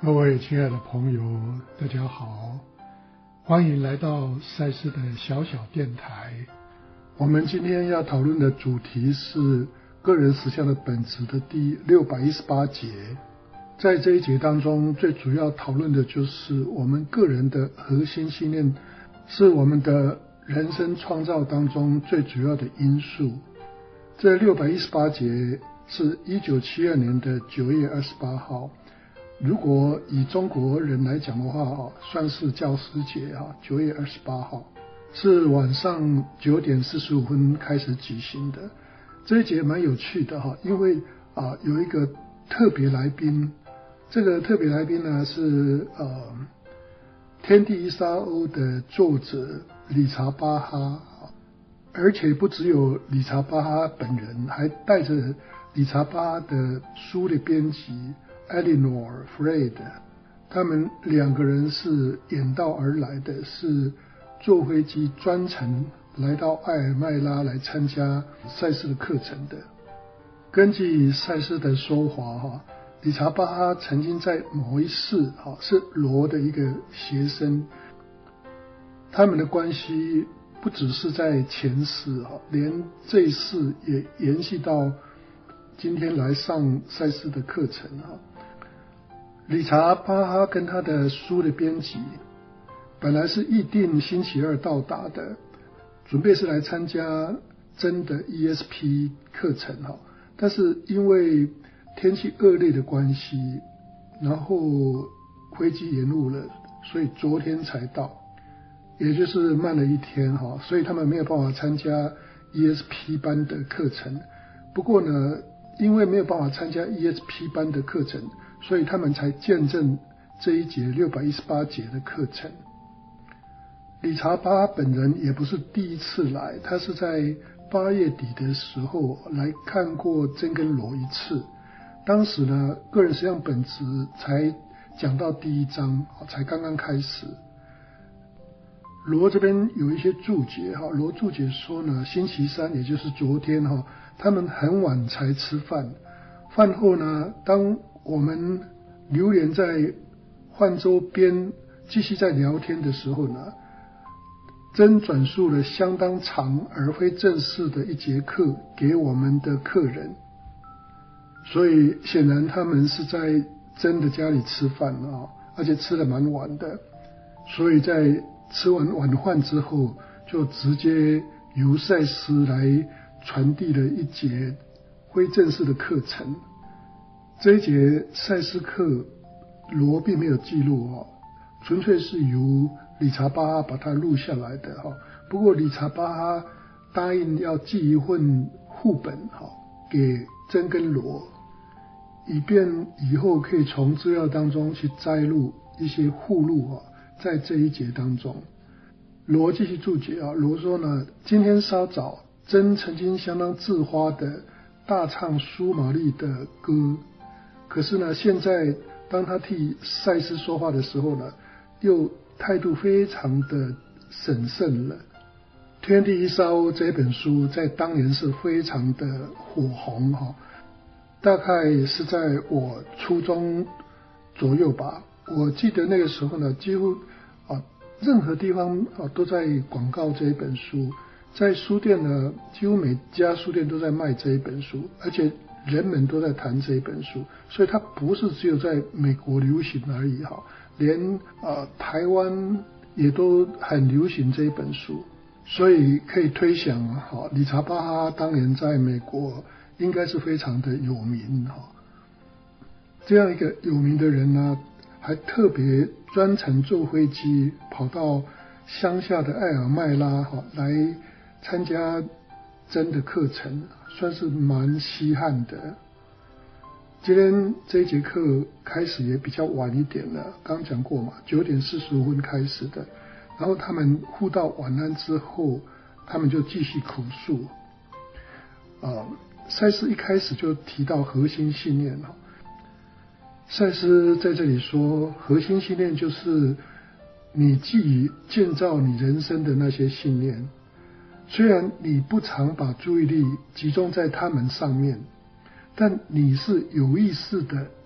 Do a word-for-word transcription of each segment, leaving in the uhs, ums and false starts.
各位亲爱的朋友，大家好，欢迎来到赛斯的小小电台。我们今天要讨论的主题是个人实相的本质的第六百一十八节。在这一节当中，最主要讨论的就是我们个人的核心信念是我们的人生创造当中最主要的因素。这六百一十八节是一九七二年的九月二十八号，如果以中国人来讲的话，算是教师节，九月二十八号是晚上九点四十五分开始举行的。这一节蛮有趣的，因为有一个特别来宾，这个特别来宾呢是呃天地一沙鸥的作者理查巴哈，而且不只有理查巴哈本人，还带着理查巴哈的书的编辑Eleanor Freed， 他们两个人是远道而来的，是坐飞机专程来到艾尔麦拉来参加赛斯的课程的。根据赛斯的说法，理查巴哈曾经在某一世是罗的一个学生，他们的关系不只是在前世，连这一世也延续到今天来上赛斯的课程。理查巴哈跟他的书的编辑本来是预定星期二到达的，准备是来参加真的 E S P 课程，但是因为天气恶劣的关系，然后飞机延误了，所以昨天才到，也就是慢了一天，所以他们没有办法参加 E S P 班的课程。不过呢，因为没有办法参加 E S P 班的课程，所以他们才见证这一节六百一十八节的课程。理查巴本人也不是第一次来，他是在八月底的时候来看过真跟罗一次。当时呢，个人实相本质才讲到第一章，才刚刚开始。罗这边有一些注解，罗注解说呢，星期三也就是昨天，他们很晚才吃饭，饭后呢，当我们流连在泛舟边继续在聊天的时候呢，真转述了相当长而非正式的一节课给我们的客人，所以显然他们是在真的家里吃饭，而且吃得蛮晚的，所以在吃完晚饭之后就直接由赛斯来传递了一节非正式的课程。这一节赛斯课罗并没有记录，纯粹是由理查巴哈把它录下来的。不过理查巴哈答应要寄一份副本给真跟罗，以便以后可以从资料当中去摘录一些附录在这一节当中。罗继续注解，罗说呢，今天稍早真曾经相当自发的大唱苏玛丽的歌，可是呢，现在当他替赛斯说话的时候呢，又态度非常的审慎了。天地一沙鸥这本书在当年是非常的火红，大概是在我初中左右吧。我记得那个时候呢，几乎啊任何地方啊都在广告这一本书，在书店呢，几乎每家书店都在卖这一本书，而且人们都在谈这一本书，所以它不是只有在美国流行而已，连呃台湾也都很流行这一本书，所以可以推想，理查巴哈当年在美国应该是非常的有名。这样一个有名的人呢，还特别专程坐飞机跑到乡下的艾尔麦拉来参加真的课程，算是蛮稀罕的。今天这一节课开始也比较晚一点了，刚讲过嘛，九点四十五分开始的。然后他们互道晚安之后，他们就继续口述。呃，赛斯一开始就提到核心信念。赛斯在这里说，核心信念就是你基于建造你人生的那些信念，虽然你不常把注意力集中在他们上面，但你是有意识的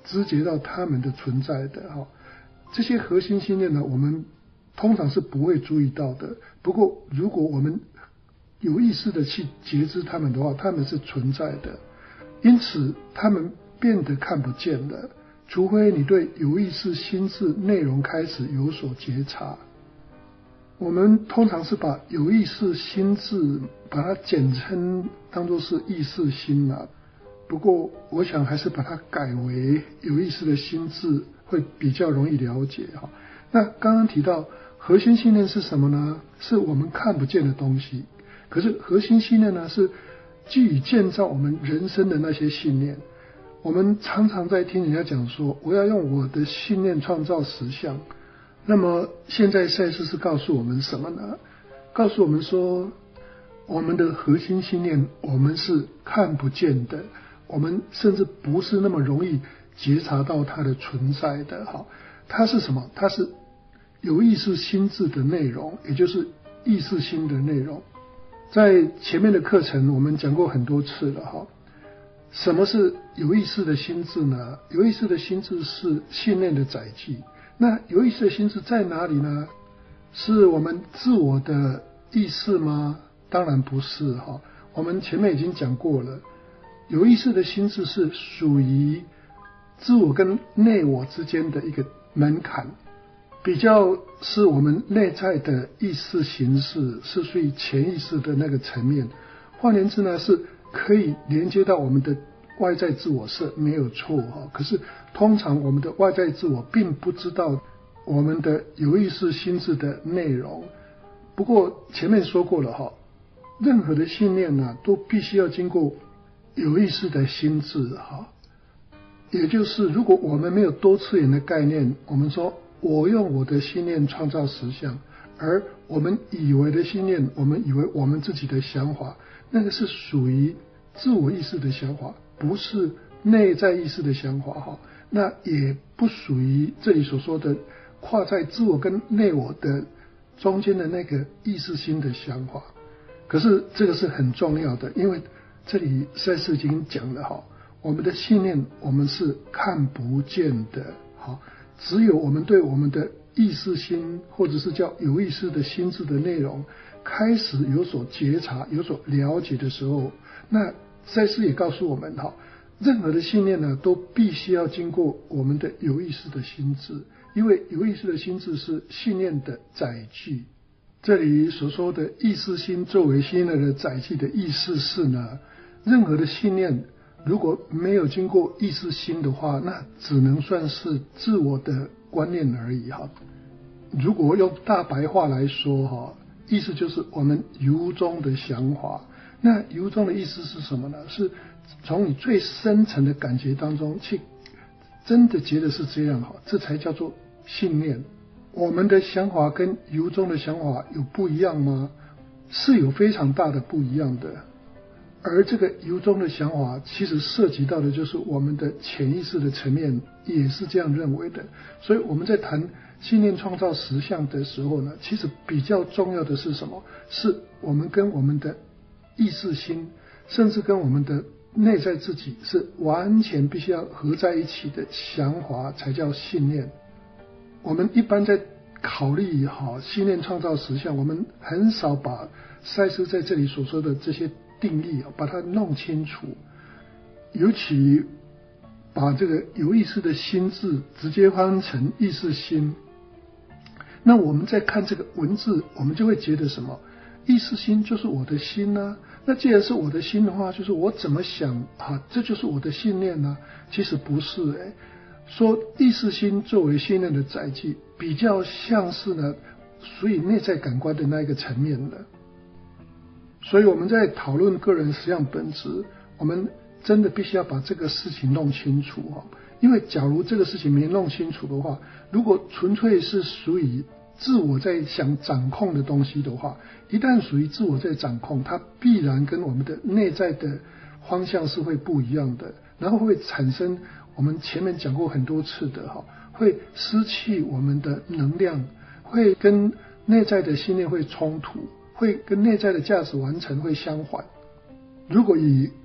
知觉到他们的存在的哈。这些核心信念呢，我们通常是不会注意到的。不过，如果我们有意识的去觉知他们的话，他们是存在的。因此，他们变得看不见了，除非你对有意识心智内容开始有所觉察。我们通常是把有意识心智把它简称当作是意识心啊，不过我想还是把它改为有意识的心智会比较容易了解哈。那刚刚提到核心信念是什么呢？是我们看不见的东西。可是核心信念呢，是基于建造我们人生的那些信念。我们常常在听人家讲说，我要用我的信念创造实相。那么现在赛斯是告诉我们什么呢？告诉我们说，我们的核心信念我们是看不见的，我们甚至不是那么容易觉察到它的存在的。好，它是什么？它是有意识心智的内容，也就是意识心的内容。在前面的课程我们讲过很多次了哈。什么是有意识的心智呢？有意识的心智是信念的载具。那有意识的心智在哪里呢？是我们自我的意识吗？当然不是哈。我们前面已经讲过了，有意识的心智是属于自我跟内我之间的一个门槛，比较是我们内在的意识形式，是属于潜意识的那个层面。换言之呢，是可以连接到我们的外在自我是没有错哈。可是通常我们的外在自我并不知道我们的有意识心智的内容。不过前面说过了哈，任何的信念呢，都必须要经过有意识的心智哈。也就是如果我们没有多次元的概念，我们说我用我的信念创造实相，而我们以为的信念，我们以为我们自己的想法，那个是属于自我意识的想法，不是内在意识的想法哈。那也不属于这里所说的跨在自我跟内我的中间的那个意识心的想法。可是这个是很重要的，因为这里赛斯已经讲了哈，我们的信念我们是看不见的，好，只有我们对我们的意识心或者是叫有意识的心智的内容开始有所觉察、有所了解的时候，那赛斯也告诉我们哈，任何的信念呢，都必须要经过我们的有意识的心智，因为有意识的心智是信念的载具。这里所说的意识心作为信念的载具的意思是呢，任何的信念如果没有经过意识心的话，那只能算是自我的观念而已哈。如果用大白话来说哈，意思就是我们由衷的想法。那由衷的意思是什么呢？是从你最深层的感觉当中去真的觉得是这样哈，这才叫做信念。我们的想法跟由衷的想法有不一样吗？是有非常大的不一样的。而这个由衷的想法其实涉及到的就是我们的潜意识的层面也是这样认为的。所以我们在谈信念创造实相的时候呢，其实比较重要的是什么？是我们跟我们的意识心，甚至跟我们的内在自己是完全必须要合在一起的想法才叫信念。我们一般在考虑好信念创造实相，我们很少把赛斯在这里所说的这些定义把它弄清楚，尤其把这个有意识的心智直接翻成意识心。那我们在看这个文字，我们就会觉得什么？意识心就是我的心啊，那既然是我的心的话，就是我怎么想啊，这就是我的信念啊。其实不是诶，说意识心作为信念的载具，比较像是呢属于内在感官的那一个层面的。所以我们在讨论个人实相本质，我们真的必须要把这个事情弄清楚哈。因为假如这个事情没弄清楚的话，如果纯粹是属于自我在想掌控的东西的话，一旦属于自我在掌控，它必然跟我们的内在的方向是会不一样的，然后会产生我们前面讲过很多次的哈，会失去我们的能量，会跟内在的信念会冲突，会跟内在的价值完成会相反。如果以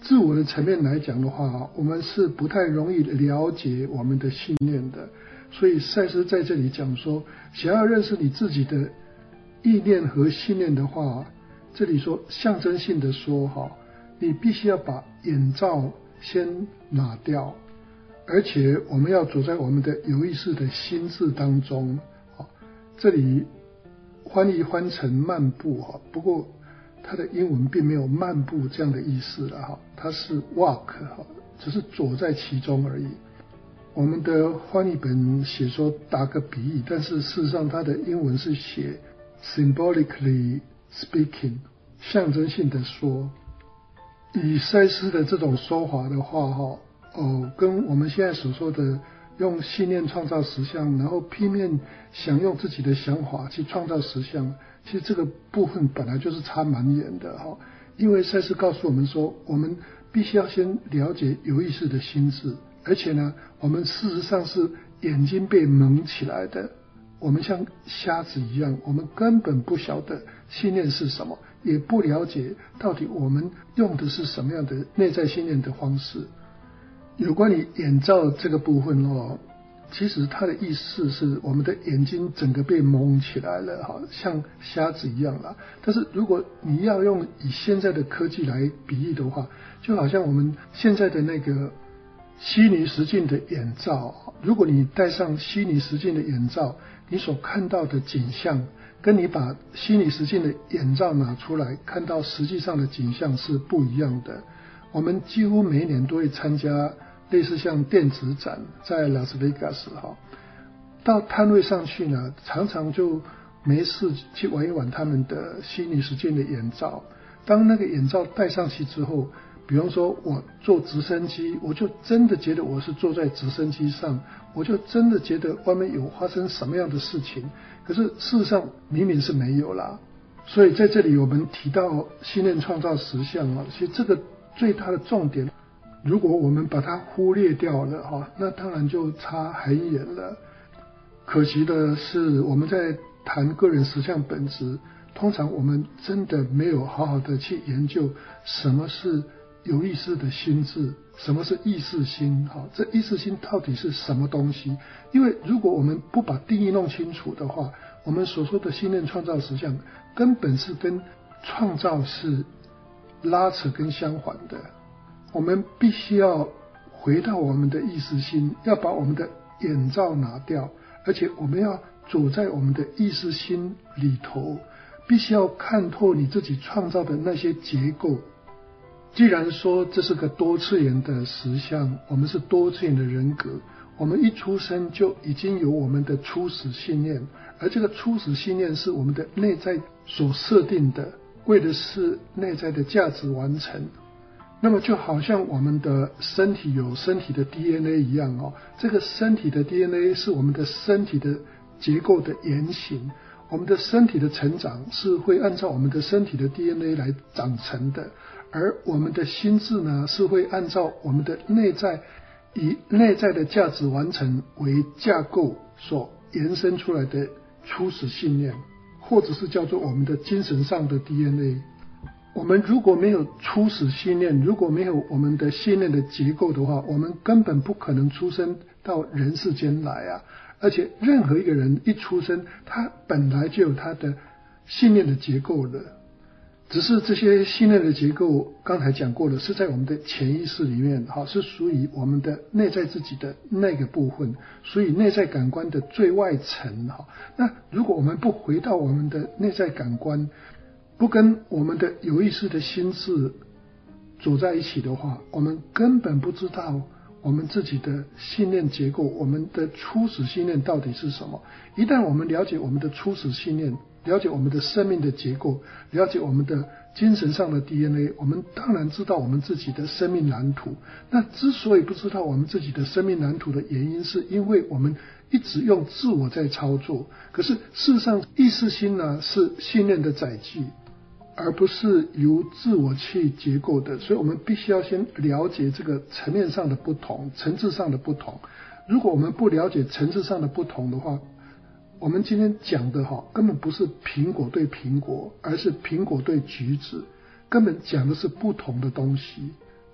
自我的层面来讲的话，我们是不太容易了解我们的信念的。所以赛斯在这里讲说，想要认识你自己的意念和信念的话，这里说象征性的说哈，你必须要把眼罩先拿掉，而且我们要走在我们的有意识的心智当中。这里翻译翻成漫步哈，不过它的英文并没有漫步这样的意思了哈，它是 walk 哈，只是走在其中而已。我们的翻译本写说打个比喻，但是事实上它的英文是写 symbolically speaking， 象征性的说。以赛斯的这种说法的话哈，哦，跟我们现在所说的用信念创造实相，然后拼命想用自己的想法去创造实相，其实这个部分本来就是差蛮远的哈。因为赛斯告诉我们说，我们必须要先了解有意识的心智，而且呢，我们事实上是眼睛被蒙起来的，我们像瞎子一样，我们根本不晓得信念是什么，也不了解到底我们用的是什么样的内在信念的方式。有关于眼罩这个部分哦，其实它的意思是我们的眼睛整个被蒙起来了哈，像瞎子一样啦。但是如果你要用以现在的科技来比喻的话，就好像我们现在的那个虚拟实境的眼罩，如果你戴上虚拟实境的眼罩，你所看到的景象跟你把虚拟实境的眼罩拿出来看到实际上的景象是不一样的。我们几乎每一年都会参加类似像电子展，在拉斯维加斯哈，到摊位上去呢，常常就没事去玩一玩他们的虚拟实境的眼罩。当那个眼罩戴上去之后，比方说我坐直升机，我就真的觉得我是坐在直升机上，我就真的觉得外面有发生什么样的事情，可是事实上明明是没有啦。所以在这里我们提到信念创造实相啊，其实这个最大的重点，如果我们把它忽略掉了哈，那当然就差很远了。可惜的是，我们在谈个人实相本质，通常我们真的没有好好的去研究什么是有意识的心智，什么是意识心，哈，这意识心到底是什么东西？因为如果我们不把定义弄清楚的话，我们所说的信念创造实相根本是跟创造是拉扯跟相反的。我们必须要回到我们的意识心，要把我们的眼罩拿掉，而且我们要走在我们的意识心里头，必须要看透你自己创造的那些结构。既然说这是个多次元的实相，我们是多次元的人格，我们一出生就已经有我们的初始信念，而这个初始信念是我们的内在所设定的，为的是内在的价值完成。那么就好像我们的身体有身体的 D N A 一样哦，这个身体的 D N A 是我们的身体的结构的原型，我们的身体的成长是会按照我们的身体的 D N A 来长成的，而我们的心智呢，是会按照我们的内在，以内在的价值完成为架构所延伸出来的初始信念，或者是叫做我们的精神上的 D N A。我们如果没有初始信念，如果没有我们的信念的结构的话，我们根本不可能出生到人世间来啊！而且任何一个人一出生，他本来就有他的信念的结构了，只是这些信念的结构刚才讲过了，是在我们的潜意识里面，是属于我们的内在自己的那个部分，属于内在感官的最外层。那如果我们不回到我们的内在感官，不跟我们的有意识的心智走在一起的话，我们根本不知道我们自己的信念结构，我们的初始信念到底是什么。一旦我们了解我们的初始信念，了解我们的生命的结构，了解我们的精神上的 D N A， 我们当然知道我们自己的生命蓝图。那之所以不知道我们自己的生命蓝图的原因，是因为我们一直用自我在操作。可是事实上，意识心呢，是信念的载具，而不是由自我去结构的。所以我们必须要先了解这个层面上的不同，层次上的不同。如果我们不了解层次上的不同的话，我们今天讲的哈，根本不是苹果对苹果，而是苹果对橘子，根本讲的是不同的东西。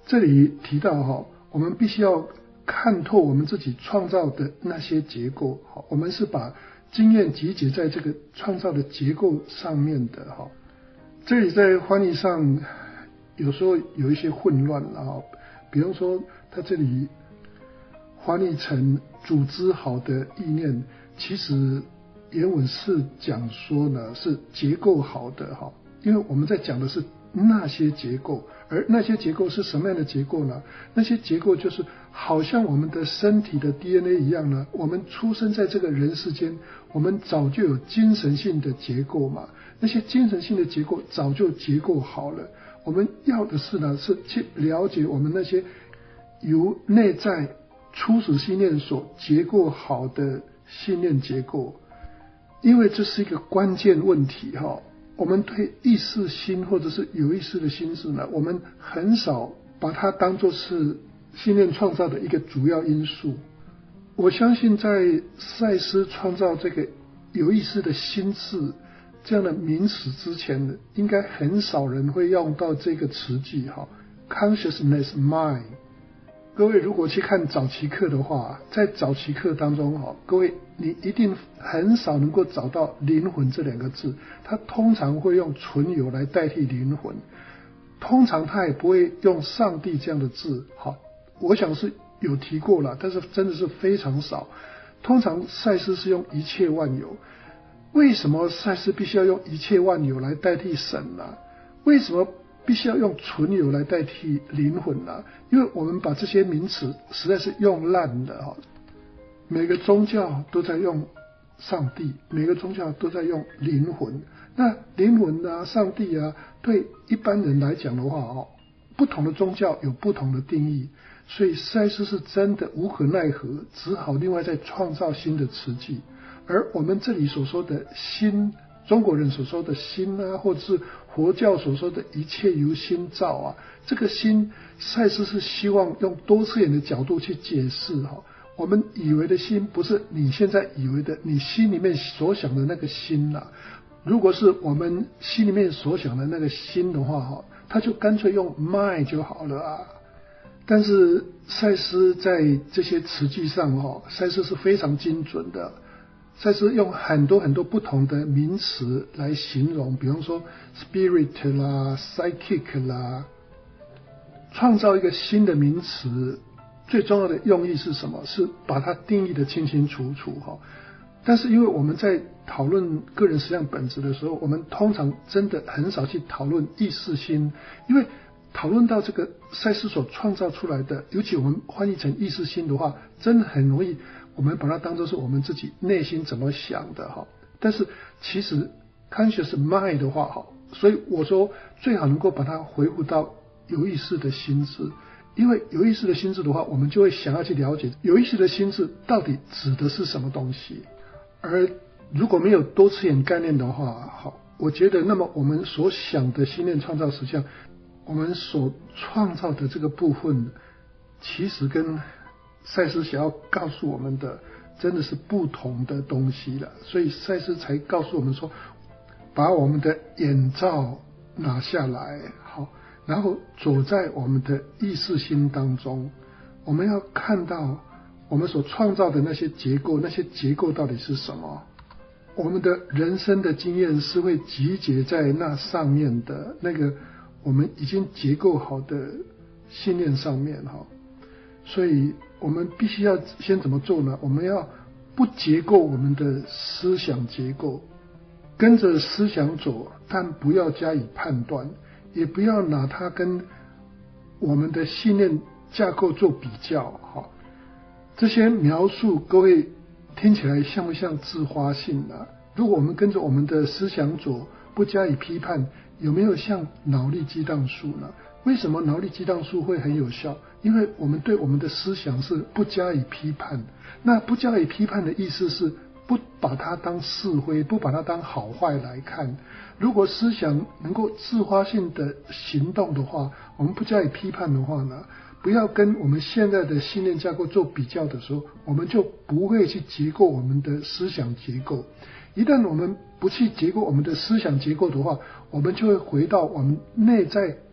这里提到哈，我们必须要看透我们自己创造的那些结构，好，我们是把经验集结在这个创造的结构上面的哈。这里在翻译上有时候有一些混乱了哈，比方说他这里翻译成组织好的意念，其实原文是讲说呢是结构好的哈，因为我们在讲的是那些结构，而那些结构是什么样的结构呢？那些结构就是好像我们的身体的 D N A 一样呢，我们出生在这个人世间，我们早就有精神性的结构嘛，那些精神性的结构早就结构好了，我们要的是呢是去了解我们那些由内在初始信念所结构好的信念结构，因为这是一个关键问题哈。我们对意识心或者是有意识的心智呢，我们很少把它当作是信念创造的一个主要因素。我相信在赛斯创造这个有意识的心智这样的名词之前呢，应该很少人会用到这个词句哈 ，consciousness mind。各位如果去看早期课的话，在早期课当中哈，各位你一定很少能够找到灵魂这两个字，它通常会用存有来代替灵魂，通常它也不会用上帝这样的字。好，我想是有提过了，但是真的是非常少。通常赛斯是用一切万有，为什么赛斯必须要用一切万有来代替神呢？为什么必须要用存有来代替灵魂呢？因为我们把这些名词实在是用烂了哈。每个宗教都在用上帝，每个宗教都在用灵魂。那灵魂啊、上帝啊，对一般人来讲的话哦，不同的宗教有不同的定义，所以赛斯是真的无可奈何，只好另外再创造新的词句。而我们这里所说的心，中国人所说的心啊，或者是佛教所说的一切由心造啊，这个心，赛斯是希望用多次元的角度去解释哈。我们以为的心不是你现在以为的你心里面所想的那个心啊，如果是我们心里面所想的那个心的话哈，他就干脆用 mind 就好了啊。但是赛斯在这些词句上哈，赛斯是非常精准的。赛斯用很多很多不同的名词来形容，比方说 spirit 啦 psychic 啦，创造一个新的名词最重要的用意是什么？是把它定义的清清楚楚哈。但是因为我们在讨论个人实相本质的时候，我们通常真的很少去讨论意识心，因为讨论到这个赛斯所创造出来的，尤其我们翻译成意识心的话，真的很容易我们把它当作是我们自己内心怎么想的哈。但是其实 conscious mind 的话哈，所以我说最好能够把它回复到有意识的心智，因为有意识的心智的话，我们就会想要去了解有意识的心智到底指的是什么东西。而如果没有多次元概念的话，好，我觉得那么我们所想的心念创造实相，我们所创造的这个部分，其实跟赛斯想要告诉我们的真的是不同的东西了。所以赛斯才告诉我们说，把我们的眼罩拿下来，好，然后走在我们的意识心当中，我们要看到我们所创造的那些结构，那些结构到底是什么？我们的人生的经验是会集结在那上面的那个我们已经结构好的信念上面哈。所以我们必须要先怎么做呢？我们要不结构我们的思想结构，跟着思想走，但不要加以判断，也不要拿它跟我们的信念架构做比较哈。这些描述各位听起来像不像自发性啊？如果我们跟着我们的思想走，不加以批判，有没有像脑力激荡术呢？为什么脑力激荡术会很有效？因为我们对我们的思想是不加以批判。那不加以批判的意思是不把它当是非，不把它当好坏来看。如果思想能够自发性的行动的话，我们不加以批判的话呢，不要跟我们现在的信念架构做比较的时候，我们就不会去结构我们的思想结构。一旦我们不去结构我们的思想结构的话，我们就会回到我们内在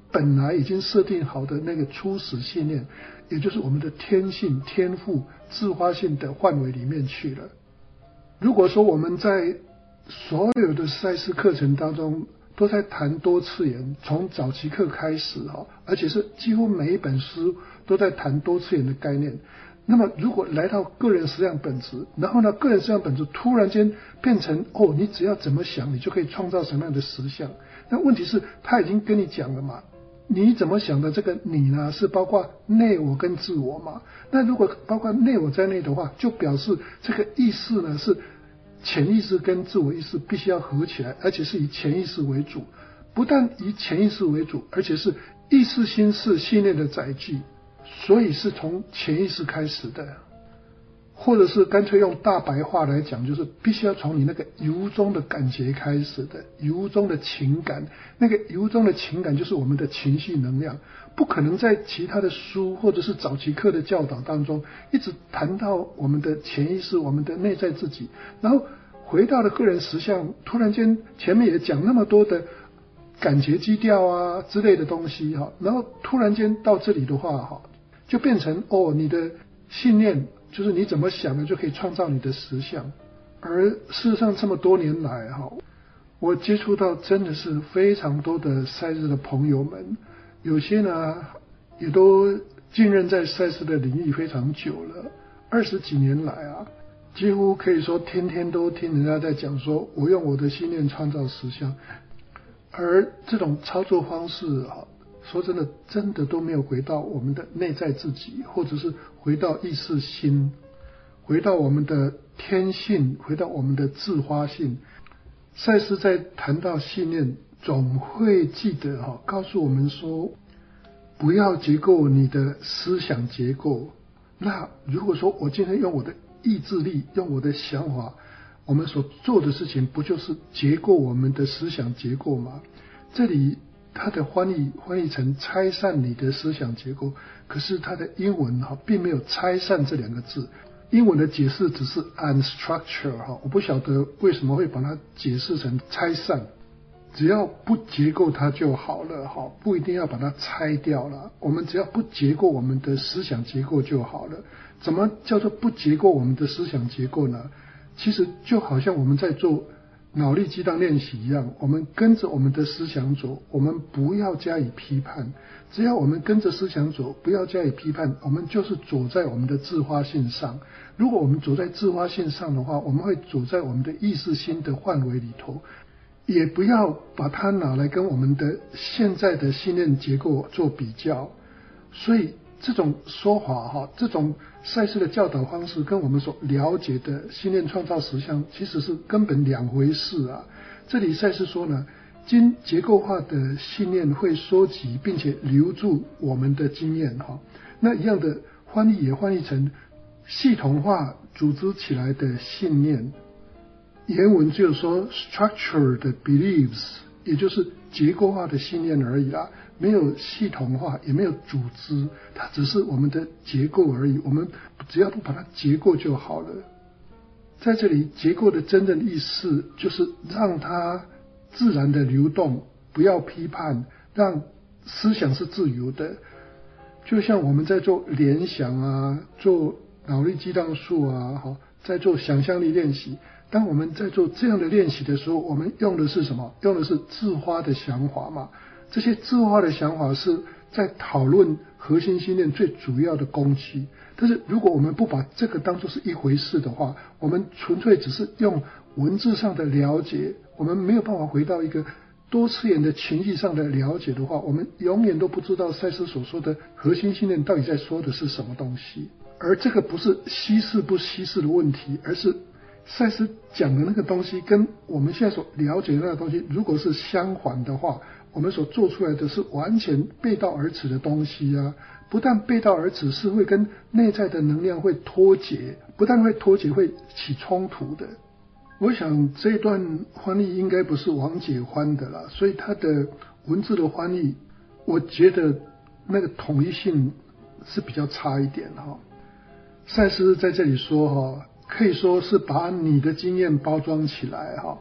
本来已经设定好的那个初始信念，也就是我们的天性、天赋、自发性的范围里面去了。如果说我们在所有的赛斯课程当中都在谈多次元，从早期课开始，而且是几乎每一本书都在谈多次元的概念，那么如果来到个人实相本质，然后呢个人实相本质突然间变成哦，你只要怎么想你就可以创造什么样的实相，那问题是他已经跟你讲了嘛，你怎么想的这个你呢是包括内我跟自我嘛，那如果包括内我在内的话，就表示这个意识呢是潜意识跟自我意识必须要合起来，而且是以潜意识为主，不但以潜意识为主，而且是意识心是信念的载具，所以是从潜意识开始的，或者是干脆用大白话来讲，就是必须要从你那个由衷的感觉开始的，由衷的情感，那个由衷的情感就是我们的情绪能量，不可能在其他的书或者是早期课的教导当中一直谈到我们的潜意识，我们的内在自己，然后回到了个人实相，突然间前面也讲那么多的感觉基调啊之类的东西，然后突然间到这里的话就变成哦，你的信念就是你怎么想的就可以创造你的实相。而事实上这么多年来我接触到真的是非常多的赛斯的朋友们，有些呢也都浸润在赛斯的领域非常久了，二十几年来啊，几乎可以说天天都听人家在讲说我用我的信念创造实相，而这种操作方式啊，说真的真的都没有回到我们的内在自己，或者是回到意识心，回到我们的天性，回到我们的自发性。赛斯在谈到信念总会记得、哦、告诉我们说不要结构你的思想结构。那如果说我今天用我的意志力，用我的想法，我们所做的事情不就是结构我们的思想结构吗？这里它的翻译翻译成拆散你的思想结构，可是它的英文并没有拆散这两个字，英文的解释只是 unstructure， 我不晓得为什么会把它解释成拆散，只要不结构它就好了，不一定要把它拆掉了，我们只要不结构我们的思想结构就好了。怎么叫做不结构我们的思想结构呢？其实就好像我们在做脑力激荡练习一样，我们跟着我们的思想走，我们不要加以批判，只要我们跟着思想走，不要加以批判，我们就是走在我们的自发性上。如果我们走在自发性上的话，我们会走在我们的意识心的范围里头，也不要把它拿来跟我们的现在的信念结构做比较。所以这种说法这种赛斯的教导方式跟我们所了解的信念创造实相其实是根本两回事啊。这里赛斯说呢，经结构化的信念会收集并且留住我们的经验，那一样的翻译也翻译成系统化组织起来的信念。原文只有说 structured beliefs， 也就是结构化的信念而已啦，没有系统化，也没有组织，它只是我们的结构而已，我们只要不把它结构就好了。在这里结构的真正意思就是让它自然的流动，不要批判，让思想是自由的。就像我们在做联想啊，做脑力激荡术啊，在做想象力练习，当我们在做这样的练习的时候，我们用的是什么？用的是自发的想法嘛。这些自发的想法是在讨论核心信念最主要的工具，但是如果我们不把这个当作是一回事的话，我们纯粹只是用文字上的了解，我们没有办法回到一个多次元的情绪上的了解的话，我们永远都不知道赛斯所说的核心信念到底在说的是什么东西。而这个不是稀释不稀释的问题，而是赛斯讲的那个东西跟我们现在所了解的那个东西如果是相反的话，我们所做出来的是完全背道而驰的东西啊！不但背道而驰，是会跟内在的能量会脱节，不但会脱节，会起冲突的。我想这一段翻译应该不是王姐翻的啦，所以他的文字的翻译，我觉得那个统一性是比较差一点哈。赛斯在这里说哈，可以说是把你的经验包装起来哈，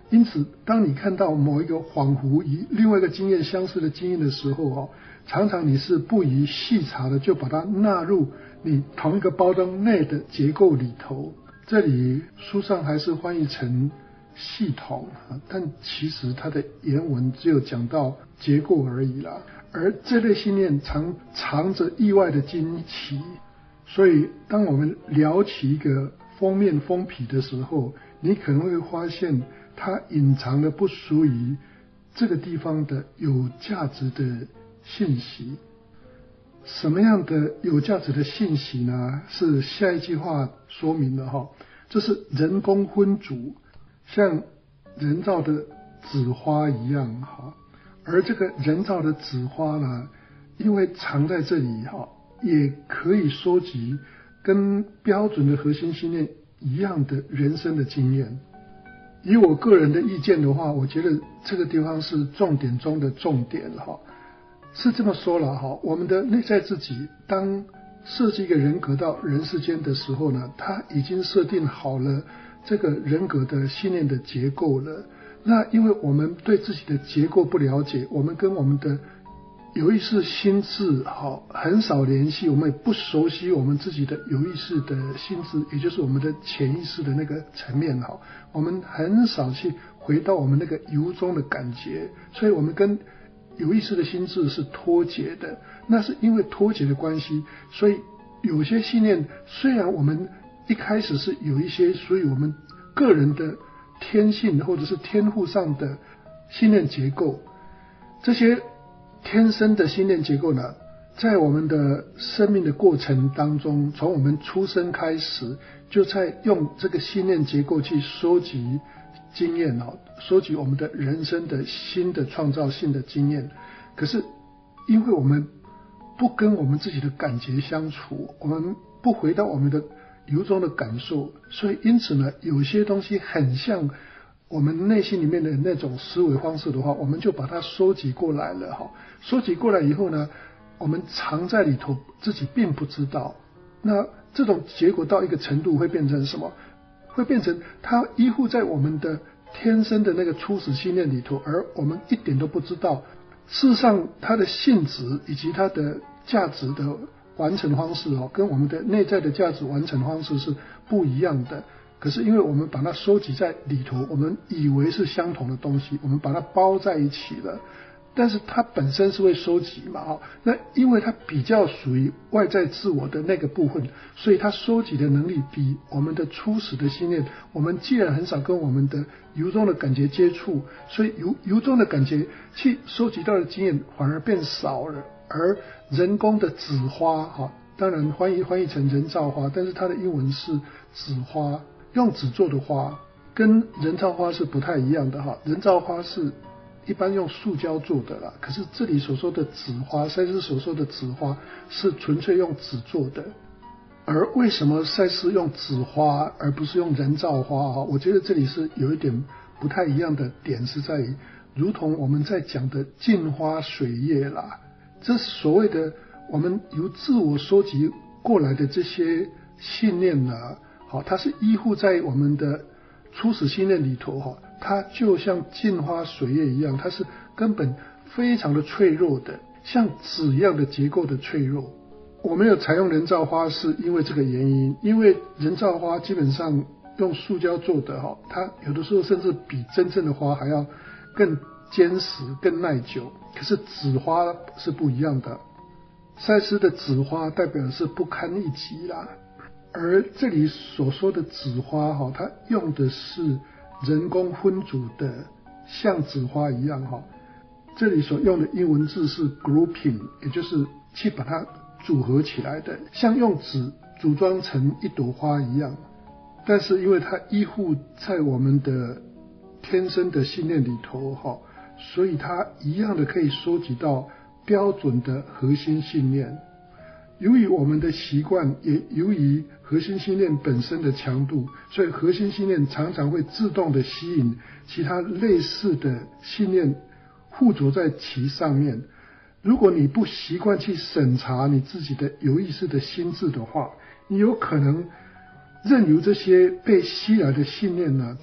因此当你看到某一个恍惚与另外一个经验相似的经验的时候哦，常常你是不宜细查的就把它纳入你同一个包装内的结构里头。这里书上还是翻译成系统，但其实它的原文只有讲到结构而已啦。而这类信念常藏着意外的惊奇，所以当我们聊起一个封面封皮的时候，你可能会发现它隐藏了不属于这个地方的有价值的信息。什么样的有价值的信息呢？是下一句话说明了哈，这是人工昏煮，像人造的纸花一样哈。而这个人造的纸花呢，因为藏在这里哈，也可以收集跟标准的核心信念一样的人生的经验。以我个人的意见的话，我觉得这个地方是重点中的重点哈。是这么说了哈，我们的内在自己当设计一个人格到人世间的时候呢，他已经设定好了这个人格的信念的结构了。那因为我们对自己的结构不了解，我们跟我们的有意识心智好很少联系，我们也不熟悉我们自己的有意识的心智，也就是我们的潜意识的那个层面好，我们很少去回到我们那个由衷的感觉，所以我们跟有意识的心智是脱节的。那是因为脱节的关系，所以有些信念虽然我们一开始是有一些属于我们个人的天性或者是天赋上的信念结构，这些天生的信念结构呢，在我们的生命的过程当中，从我们出生开始就在用这个信念结构去收集经验，收集我们的人生的新的创造性的经验。可是因为我们不跟我们自己的感觉相处，我们不回到我们的由衷的感受，所以因此呢，有些东西很像我们内心里面的那种思维方式的话，我们就把它收集过来了哈。收集过来以后呢，我们藏在里头，自己并不知道。那这种结果到一个程度会变成什么？会变成它依附在我们的天生的那个初始信念里头，而我们一点都不知道。事实上，它的性质以及它的价值的完成方式哦，跟我们的内在的价值完成方式是不一样的。可是因为我们把它收集在里头，我们以为是相同的东西，我们把它包在一起了。但是它本身是会收集嘛，哦，那因为它比较属于外在自我的那个部分，所以它收集的能力比我们的初始的信念，我们既然很少跟我们的由衷的感觉接触，所以由由衷的感觉去收集到的经验反而变少了。而人工的纸花哈，当然翻译翻译成人造花，但是它的英文是纸花，用纸做的花，跟人造花是不太一样的哈。人造花是一般用塑胶做的啦，可是这里所说的纸花，赛斯所说的纸花是纯粹用纸做的。而为什么赛斯用纸花而不是用人造花哈？我觉得这里是有一点不太一样的点，是在于如同我们在讲的镜花水月啦，这所谓的我们由自我收集过来的这些信念呢，好，它是依附在我们的初始信念里头哈，它就像镜花水月一样，它是根本非常的脆弱的，像纸一样的结构的脆弱。我没有采用人造花是因为这个原因，因为人造花基本上用塑胶做的哈，它有的时候甚至比真正的花还要更坚实、更耐久。可是纸花是不一样的，赛斯的纸花代表的是不堪一击啦。而这里所说的纸花哈，它用的是人工熏煮的，像纸花一样哈。这里所用的英文字是 grouping， 也就是去把它组合起来的，像用纸组装成一朵花一样。但是因为它依附在我们的天生的信念里头哈，所以它一样的可以收集到标准的核心信念。由于我们的习惯，也由于核心信念本身的强度，所以核心信念常常会自动的吸引其他类似的信念附着在其上面。如果你不习惯去审查你自己的有意识的心智的话，你有可能任由这些被吸来的信念呢，在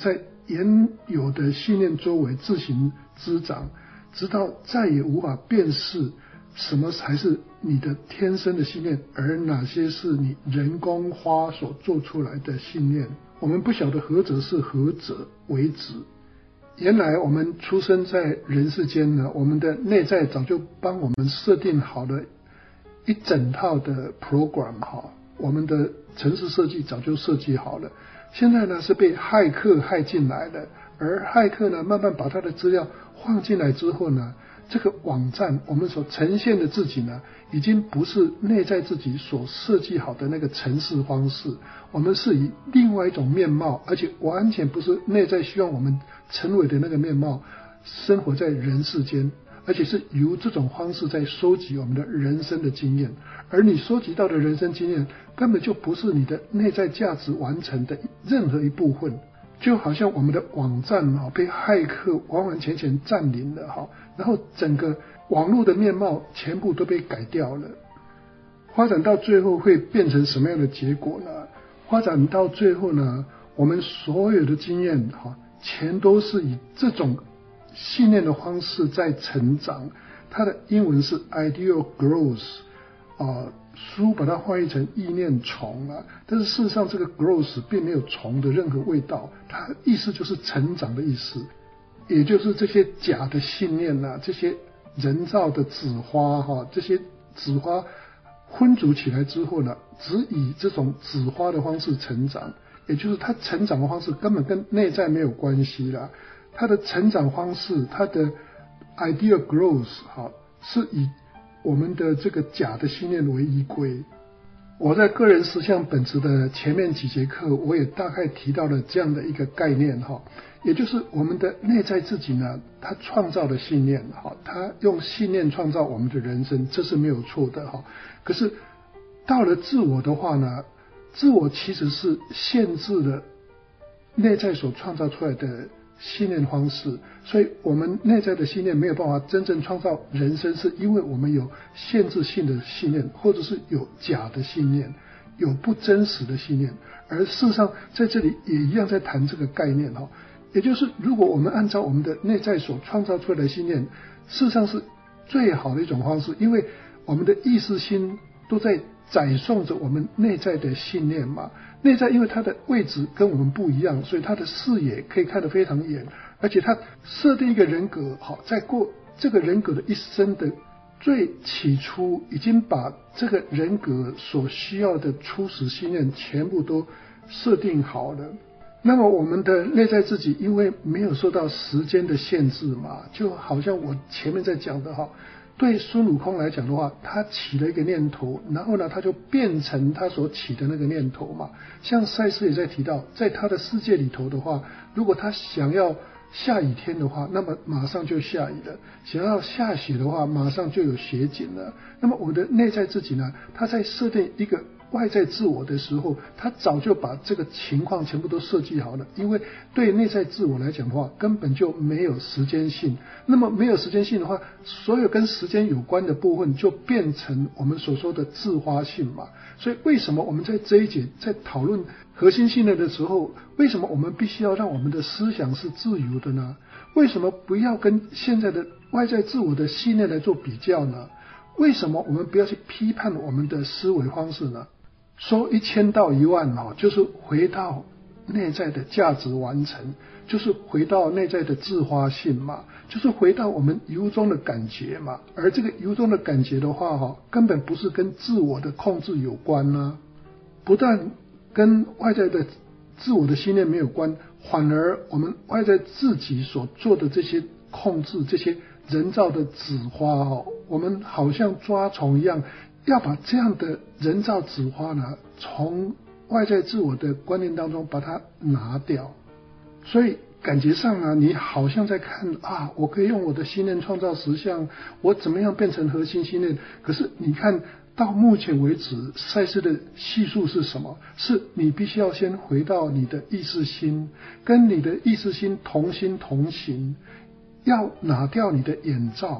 原有的信念周围自行滋长，直到再也无法辨识什么才是你的天生的信念，而哪些是你人工花所做出来的信念。我们不晓得何者是何者为止。原来我们出生在人世间呢，我们的内在早就帮我们设定好了一整套的 program 哈，我们的程式设计早就设计好了。现在呢是被骇客骇进来了，而骇客呢慢慢把他的资料放进来之后呢，这个网站我们所呈现的自己呢，已经不是内在自己所设计好的那个程式方式，我们是以另外一种面貌，而且完全不是内在希望我们成为的那个面貌，生活在人世间，而且是由这种方式在收集我们的人生的经验。而你收集到的人生经验根本就不是你的内在价值完成的任何一部分，就好像我们的网站被骇客完完全全占领了，然后整个网络的面貌全部都被改掉了。发展到最后会变成什么样的结果呢？发展到最后呢，我们所有的经验全都是以这种信念的方式在成长。它的英文是 ideal growth， 呃，书把它翻译成意念虫啊，但是事实上这个 growth 并没有虫的任何味道，它意思就是成长的意思，也就是这些假的信念啊，这些人造的纸花哈，这些纸花混组起来之后呢，只以这种纸花的方式成长，也就是它成长的方式根本跟内在没有关系啦。它的成长方式，它的 ideal growth 哈，是以我们的这个假的信念为依归。我在个人实相本质的前面几节课，我也大概提到了这样的一个概念哈，也就是我们的内在自己呢，他创造的信念哈，他用信念创造我们的人生，这是没有错的哈。可是到了自我的话呢，自我其实是限制了内在所创造出来的信念方式，所以我们内在的信念没有办法真正创造人生，是因为我们有限制性的信念，或者是有假的信念，有不真实的信念。而事实上在这里也一样在谈这个概念，也就是如果我们按照我们的内在所创造出来的信念，事实上是最好的一种方式，因为我们的意识心都在载送着我们内在的信念嘛。内在因为它的位置跟我们不一样，所以它的视野可以看得非常远，而且它设定一个人格，好，在过这个人格的一生的最起初，已经把这个人格所需要的初始信念全部都设定好了。那么我们的内在自己因为没有受到时间的限制嘛，就好像我前面在讲的哈，对孙悟空来讲的话，他起了一个念头，然后呢他就变成他所起的那个念头嘛。像赛斯也在提到，在他的世界里头的话，如果他想要下雨天的话，那么马上就下雨了，想要下雪的话，马上就有雪景了。那么我的内在自己呢，他在设定一个外在自我的时候，他早就把这个情况全部都设计好了，因为对内在自我来讲的话，根本就没有时间性。那么没有时间性的话，所有跟时间有关的部分就变成我们所说的自发性嘛。所以为什么我们在这一节在讨论核心信念的时候，为什么我们必须要让我们的思想是自由的呢？为什么不要跟现在的外在自我的信念来做比较呢？为什么我们不要去批判我们的思维方式呢？说一千道一万哦，就是回到内在的价值完成，就是回到内在的自发性嘛，就是回到我们由衷的感觉嘛。而这个由衷的感觉的话哈，根本不是跟自我的控制有关呢、啊，不但跟外在的自我的信念没有关，反而我们外在自己所做的这些控制，这些人造的纸花哦，我们好像抓虫一样，要把这样的人造纸花呢，从外在自我的观念当中把它拿掉。所以感觉上啊，你好像在看啊，我可以用我的信念创造实相，我怎么样变成核心信念？可是你看到目前为止，赛斯的系数是什么？是你必须要先回到你的意识心，跟你的意识心同心同行，要拿掉你的眼罩。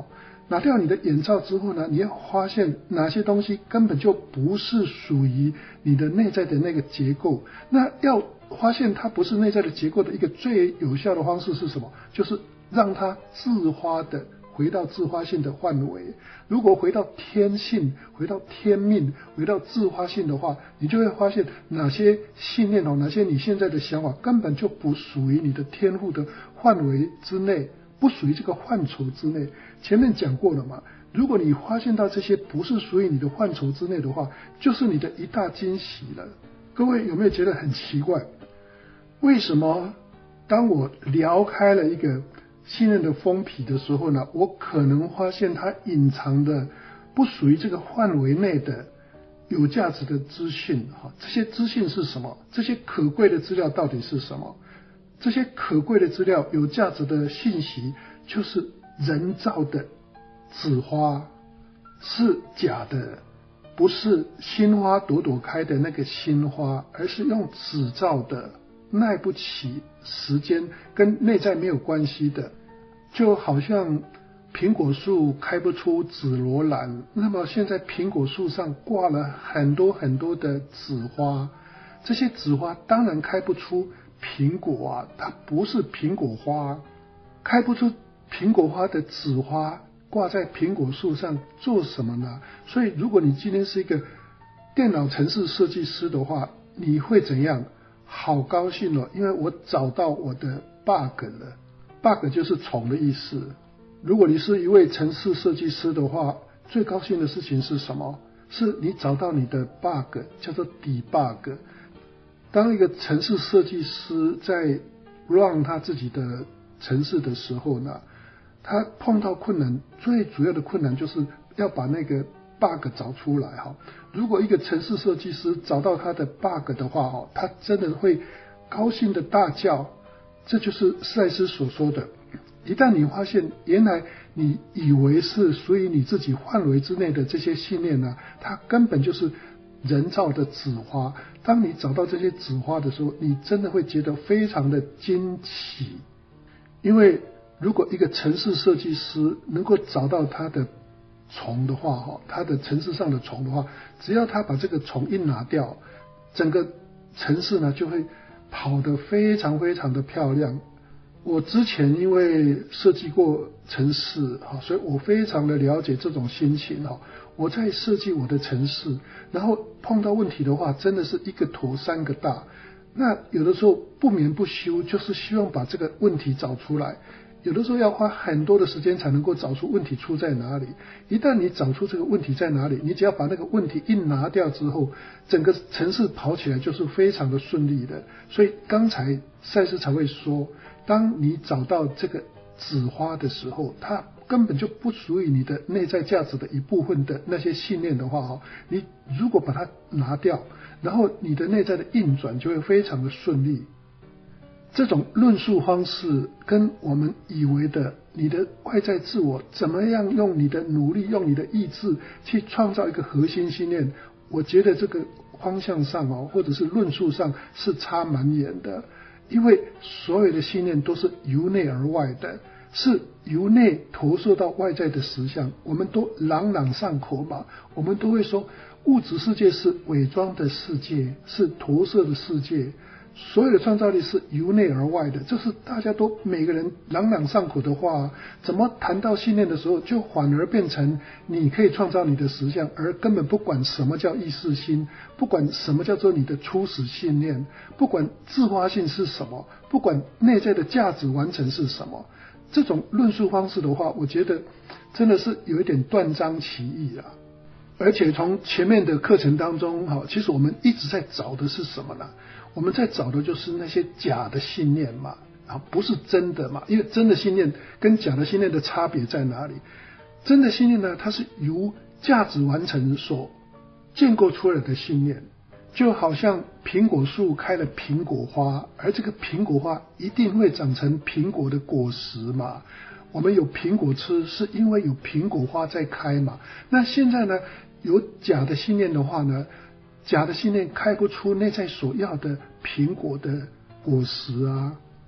拿掉你的眼罩之后呢，你要发现哪些东西根本就不是属于你的内在的那个结构。那要发现它不是内在的结构的一个最有效的方式是什么？就是让它自发的回到自发性的范围。如果回到天性，回到天命，回到自发性的话，你就会发现哪些信念哦，哪些你现在的想法根本就不属于你的天赋的范围之内，不属于这个范畴之内。前面讲过了嘛，如果你发现到这些不是属于你的范畴之内的话，就是你的一大惊喜了。各位有没有觉得很奇怪？为什么当我撩开了一个信念的封皮的时候呢，我可能发现它隐藏的不属于这个范围内的有价值的资讯。这些资讯是什么？这些可贵的资料到底是什么？这些可贵的资料有价值的信息就是人造的纸花，是假的，不是新花朵朵开的那个新花，而是用纸造的，耐不起时间，跟内在没有关系的。就好像苹果树开不出紫罗兰，那么现在苹果树上挂了很多很多的紫花，这些紫花当然开不出苹果啊，它不是苹果花，开不出苹果花的紫花挂在苹果树上做什么呢？所以如果你今天是一个电脑程式设计师的话，你会怎样？好高兴哦，因为我找到我的 bug 了。 bug 就是虫的意思。如果你是一位程式设计师的话，最高兴的事情是什么？是你找到你的 bug， 叫做 debug。 当一个程式设计师在 run 他自己的程式的时候呢，他碰到困难，最主要的困难就是要把那个 bug 找出来。如果一个程式设计师找到他的 bug 的话，他真的会高兴的大叫。这就是赛斯所说的，一旦你发现原来你以为是属于你自己范围之内的这些信念呢，它根本就是人造的纸花。当你找到这些纸花的时候，你真的会觉得非常的惊奇。因为如果一个程式设计师能够找到他的虫的话，他的程式上的虫的话，只要他把这个虫一拿掉，整个程式呢就会跑得非常非常的漂亮。我之前因为设计过程式，所以我非常的了解这种心情。我在设计我的程式，然后碰到问题的话，真的是一个头三个大。那有的时候不眠不休，就是希望把这个问题找出来。有的时候要花很多的时间才能够找出问题出在哪里。一旦你找出这个问题在哪里，你只要把那个问题一拿掉之后，整个程式跑起来就是非常的顺利的。所以刚才赛斯才会说，当你找到这个纸花的时候，它根本就不属于你的内在价值的一部分的那些信念的话，你如果把它拿掉，然后你的内在的运转就会非常的顺利。这种论述方式跟我们以为的你的外在自我怎么样用你的努力，用你的意志去创造一个核心信念，我觉得这个方向上哦，或者是论述上是差蛮远的。因为所有的信念都是由内而外的，是由内投射到外在的实相。我们都朗朗上口嘛，我们都会说物质世界是伪装的世界，是投射的世界。所有的创造力是由内而外的，这是大家都每个人朗朗上口的话。怎么谈到信念的时候，就反而变成你可以创造你的实相，而根本不管什么叫意识心，不管什么叫做你的初始信念，不管自发性是什么，不管内在的价值完成是什么。这种论述方式的话，我觉得真的是有一点断章取义啊。而且从前面的课程当中，其实我们一直在找的是什么呢？我们在找的就是那些假的信念嘛，不是真的嘛。因为真的信念跟假的信念的差别在哪里？真的信念呢，它是由价值完成所建构出来的信念，就好像苹果树开了苹果花，而这个苹果花一定会长成苹果的果实嘛。我们有苹果吃，是因为有苹果花在开嘛。那现在呢，有假的信念的话呢，假的信念开不出内在所要的苹果的果实啊。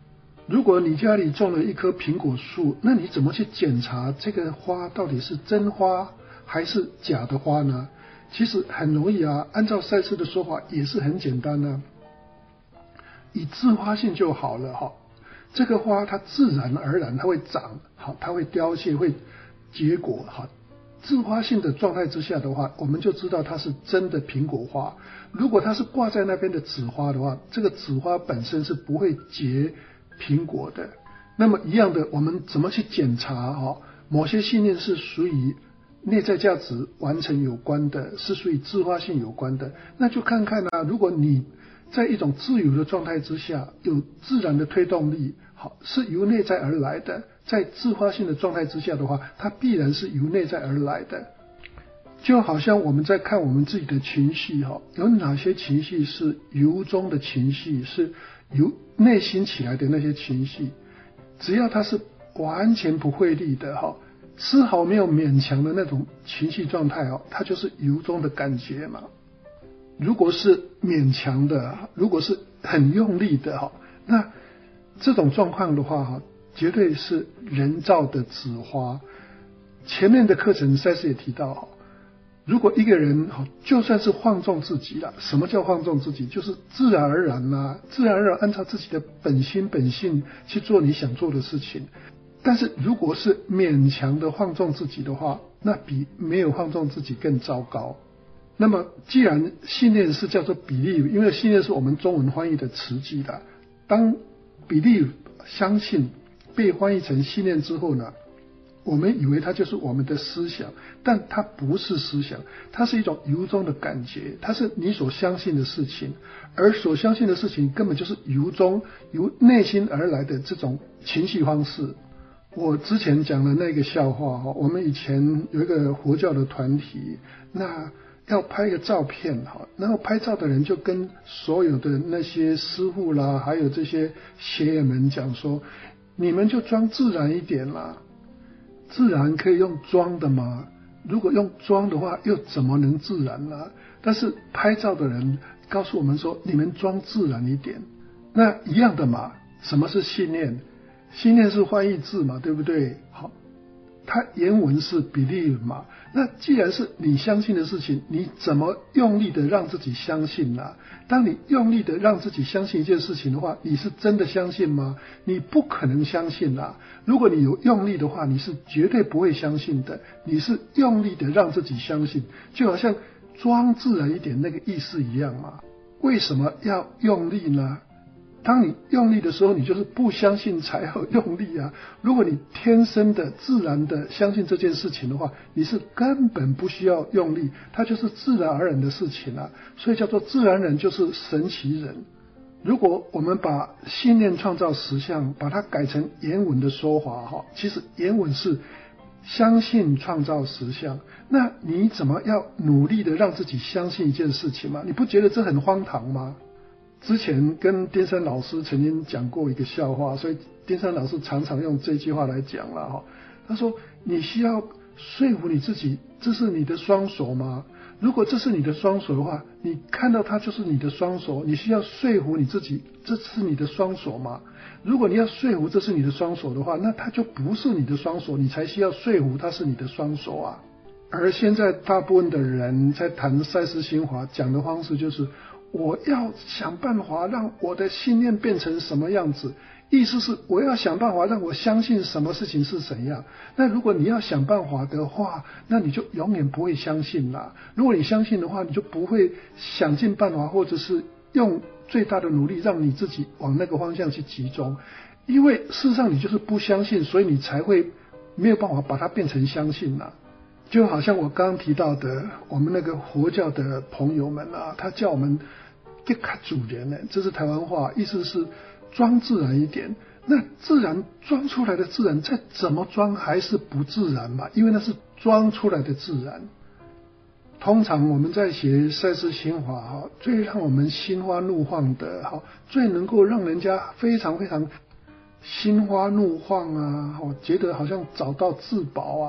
如果你家里种了一棵苹果树，那你怎么去检查这个花到底是真花还是假的花呢？其实很容易啊，按照赛斯的说法也是很简单啊，以自发性就好了哈。这个花它自然而然它会长，好，它会凋谢，会结果，好，自发性的状态之下的话，我们就知道它是真的苹果花。如果它是挂在那边的纸花的话，这个纸花本身是不会结苹果的。那么一样的，我们怎么去检查哈？某些信念是属于内在价值完成有关的，是属于自发性有关的，那就看看啊，如果你在一种自由的状态之下，有自然的推动力，好，是由内在而来的，在自发性的状态之下的话，它必然是由内在而来的。就好像我们在看我们自己的情绪哈，有哪些情绪是由衷的情绪，是由内心起来的那些情绪，只要它是完全不费力的哈，丝毫没有勉强的那种情绪状态哦，它就是由衷的感觉嘛。如果是勉强的，如果是很用力的哈，那这种状况的话哈，绝对是人造的纸花。前面的课程赛斯也提到哈，如果一个人就算是放纵自己了，什么叫放纵自己？就是自然而然啊，自然而然按照自己的本心本性去做你想做的事情。但是如果是勉强的放纵自己的话，那比没有放纵自己更糟糕。那么既然信念是叫做 believe， 因为信念是我们中文翻译的词句的，当 believe 相信被翻译成信念之后呢，我们以为它就是我们的思想，但它不是思想，它是一种由衷的感觉，它是你所相信的事情，而所相信的事情根本就是由衷由内心而来的这种情绪方式。我之前讲的那个笑话，我们以前有一个佛教的团体，那要拍一个照片，然后拍照的人就跟所有的那些师父啦，还有这些学员们讲说，你们就装自然一点啦，自然可以用装的吗？如果用装的话，又怎么能自然呢？但是拍照的人告诉我们说，你们装自然一点。那一样的嘛，什么是信念？信念是翻译字嘛，对不对？好，它原文是 believe 嘛，那既然是你相信的事情，你怎么用力的让自己相信呢？当你用力的让自己相信一件事情的话，你是真的相信吗？你不可能相信啦。如果你有用力的话，你是绝对不会相信的。你是用力的让自己相信，就好像装自然一点那个意思一样嘛。为什么要用力呢？当你用力的时候，你就是不相信才要用力啊。如果你天生的自然的相信这件事情的话，你是根本不需要用力，它就是自然而然的事情啊。所以叫做自然人就是神奇人。如果我们把信念创造实相把它改成原文的说法哈，其实原文是相信创造实相。那你怎么要努力的让自己相信一件事情吗？你不觉得这很荒唐吗？之前跟丁山老师曾经讲过一个笑话，所以丁山老师常常用这句话来讲了哈。他说，你需要说服你自己，这是你的双手吗？如果这是你的双手的话，你看到它就是你的双手，你需要说服你自己，这是你的双手吗？如果你要说服这是你的双手的话，那它就不是你的双手，你才需要说服它是你的双手啊。而现在大部分的人在谈赛斯心法讲的方式就是，我要想办法让我的信念变成什么样子，意思是我要想办法让我相信什么事情是怎样。那如果你要想办法的话，那你就永远不会相信啦。如果你相信的话，你就不会想尽办法或者是用最大的努力让你自己往那个方向去集中，因为事实上你就是不相信，所以你才会没有办法把它变成相信啦。就好像我刚刚提到的，我们那个佛教的朋友们啊，他叫我们给卡主人呢，这是台湾话，意思是装自然一点。那自然装出来的自然，再怎么装还是不自然嘛，因为那是装出来的自然。通常我们在学赛斯心法哈，最让我们心花怒放的哈，最能够让人家非常非常心花怒放啊，觉得好像找到至宝啊。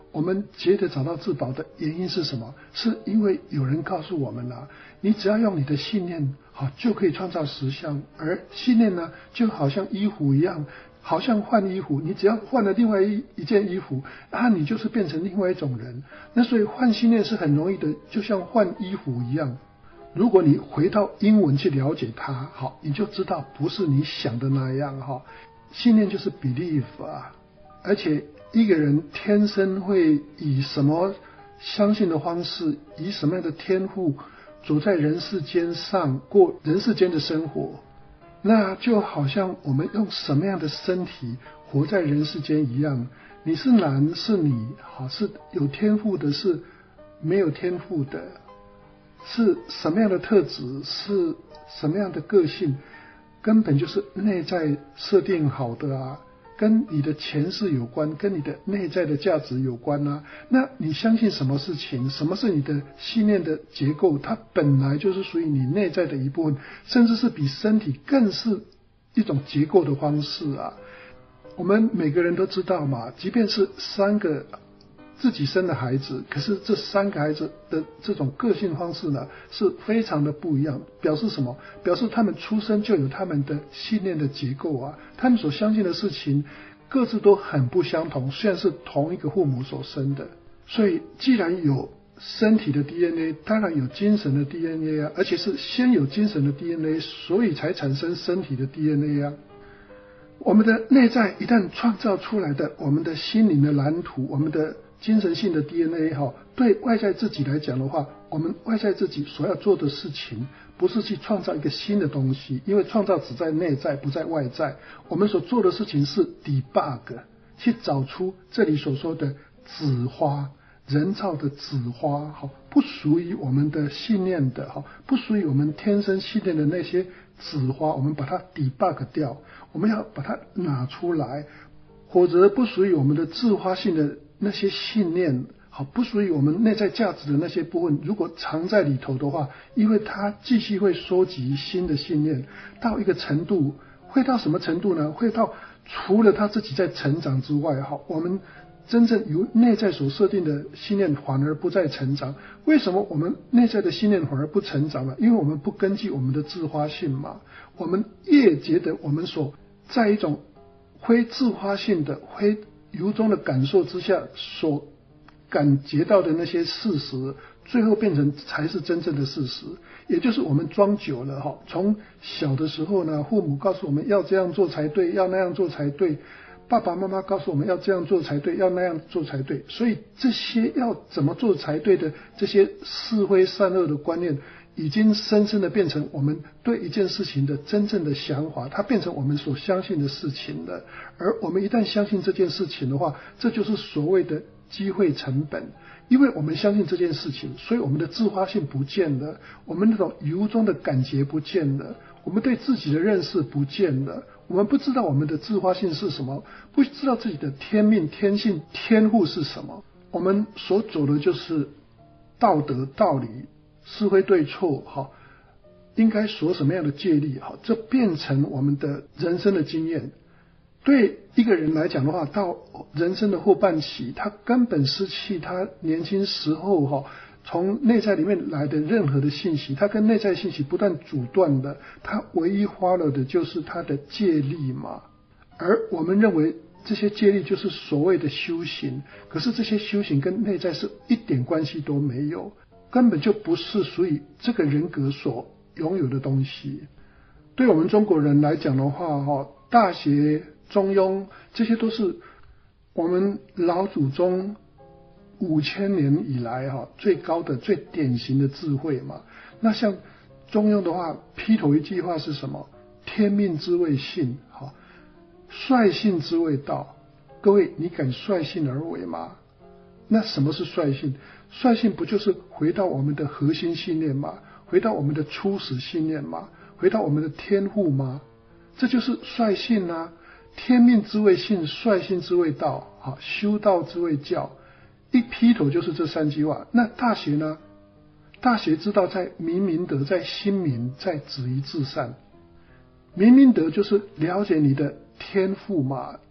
我们觉得找到自保的原因是什么？是因为有人告诉我们了、啊，你只要用你的信念，好就可以创造实相。而信念呢，就好像衣服一样，好像换衣服，你只要换了另外一一件衣服，啊，你就是变成另外一种人。那所以换信念是很容易的，就像换衣服一样。如果你回到英文去了解它，好，你就知道不是你想的那样哈。信念就是 belief 啊，而且一个人天生会以什么相信的方式，以什么样的天赋，走在人世间上过人世间的生活，那就好像我们用什么样的身体活在人世间一样。你是男是女，好，是有天赋的，是没有天赋的，是什么样的特质，是什么样的个性，根本就是内在设定好的啊，跟你的前世有关，跟你的内在的价值有关啊。那你相信什么事情，什么是你的信念的结构，它本来就是属于你内在的一部分，甚至是比身体更是一种结构的方式啊。我们每个人都知道嘛，即便是三个自己生的孩子，可是这三个孩子的这种个性方式呢，是非常的不一样。表示什么？表示他们出生就有他们的信念的结构啊，他们所相信的事情各自都很不相同，虽然是同一个父母所生的。所以既然有身体的 D N A， 当然有精神的 D N A 啊，而且是先有精神的 D N A， 所以才产生身体的 D N A 啊。我们的内在一旦创造出来的我们的心灵的蓝图，我们的精神性的 D N A 哈，对外在自己来讲的话，我们外在自己所要做的事情，不是去创造一个新的东西，因为创造只在内在，不在外在。我们所做的事情是 debug， 去找出这里所说的紫花，人造的紫花，哈，不属于我们的信念的，哈，不属于我们天生信念的那些紫花，我们把它 debug 掉，我们要把它拿出来，或者不属于我们的自发性的那些信念，好，不属于我们内在价值的那些部分，如果藏在里头的话，因为它继续会收集新的信念，到一个程度，会到什么程度呢？会到除了他自己在成长之外，好，我们真正由内在所设定的信念反而不再成长。为什么我们内在的信念反而不成长呢？因为我们不根据我们的自发性嘛。我们越觉得我们所在一种非自发性的、非由衷的感受之下所感觉到的那些事实，最后变成才是真正的事实。也就是我们装久了哈，从小的时候呢，父母告诉我们要这样做才对，要那样做才对。爸爸妈妈告诉我们要这样做才对，要那样做才对，所以这些要怎么做才对的这些是非善恶的观念，已经深深的变成我们对一件事情的真正的想法，它变成我们所相信的事情了。而我们一旦相信这件事情的话，这就是所谓的机会成本。因为我们相信这件事情，所以我们的自发性不见了，我们那种由衷的感觉不见了，我们对自己的认识不见了，我们不知道我们的自发性是什么，不知道自己的天命、天性、天赋是什么。我们所走的就是道德、道理、是非对错，哈，应该守什么样的戒律，哈，这变成我们的人生的经验。对一个人来讲的话，到人生的后半期，他根本失去他年轻时候哈从内在里面来的任何的信息，他跟内在信息不断阻断的，他唯一花了的就是他的戒律嘛。而我们认为这些戒律就是所谓的修行，可是这些修行跟内在是一点关系都没有，根本就不是属于这个人格所拥有的东西。对我们中国人来讲的话，哈，大学、中庸，这些都是我们老祖宗五千年以来哈最高的、最典型的智慧嘛。那像中庸的话，劈头一句话是什么？天命之谓性，哈，率性之谓道。各位，你敢率性而为吗？那什么是率性？率性不就是回到我们的核心信念吗？回到我们的初始信念吗？回到我们的天赋吗？这就是率性啊。天命之谓性，率性之谓道，啊，修道之谓教。一劈头就是这三句话。那大学呢？大学之道在明明德，在亲民，在止于至善。明明德就是了解你的天赋嘛，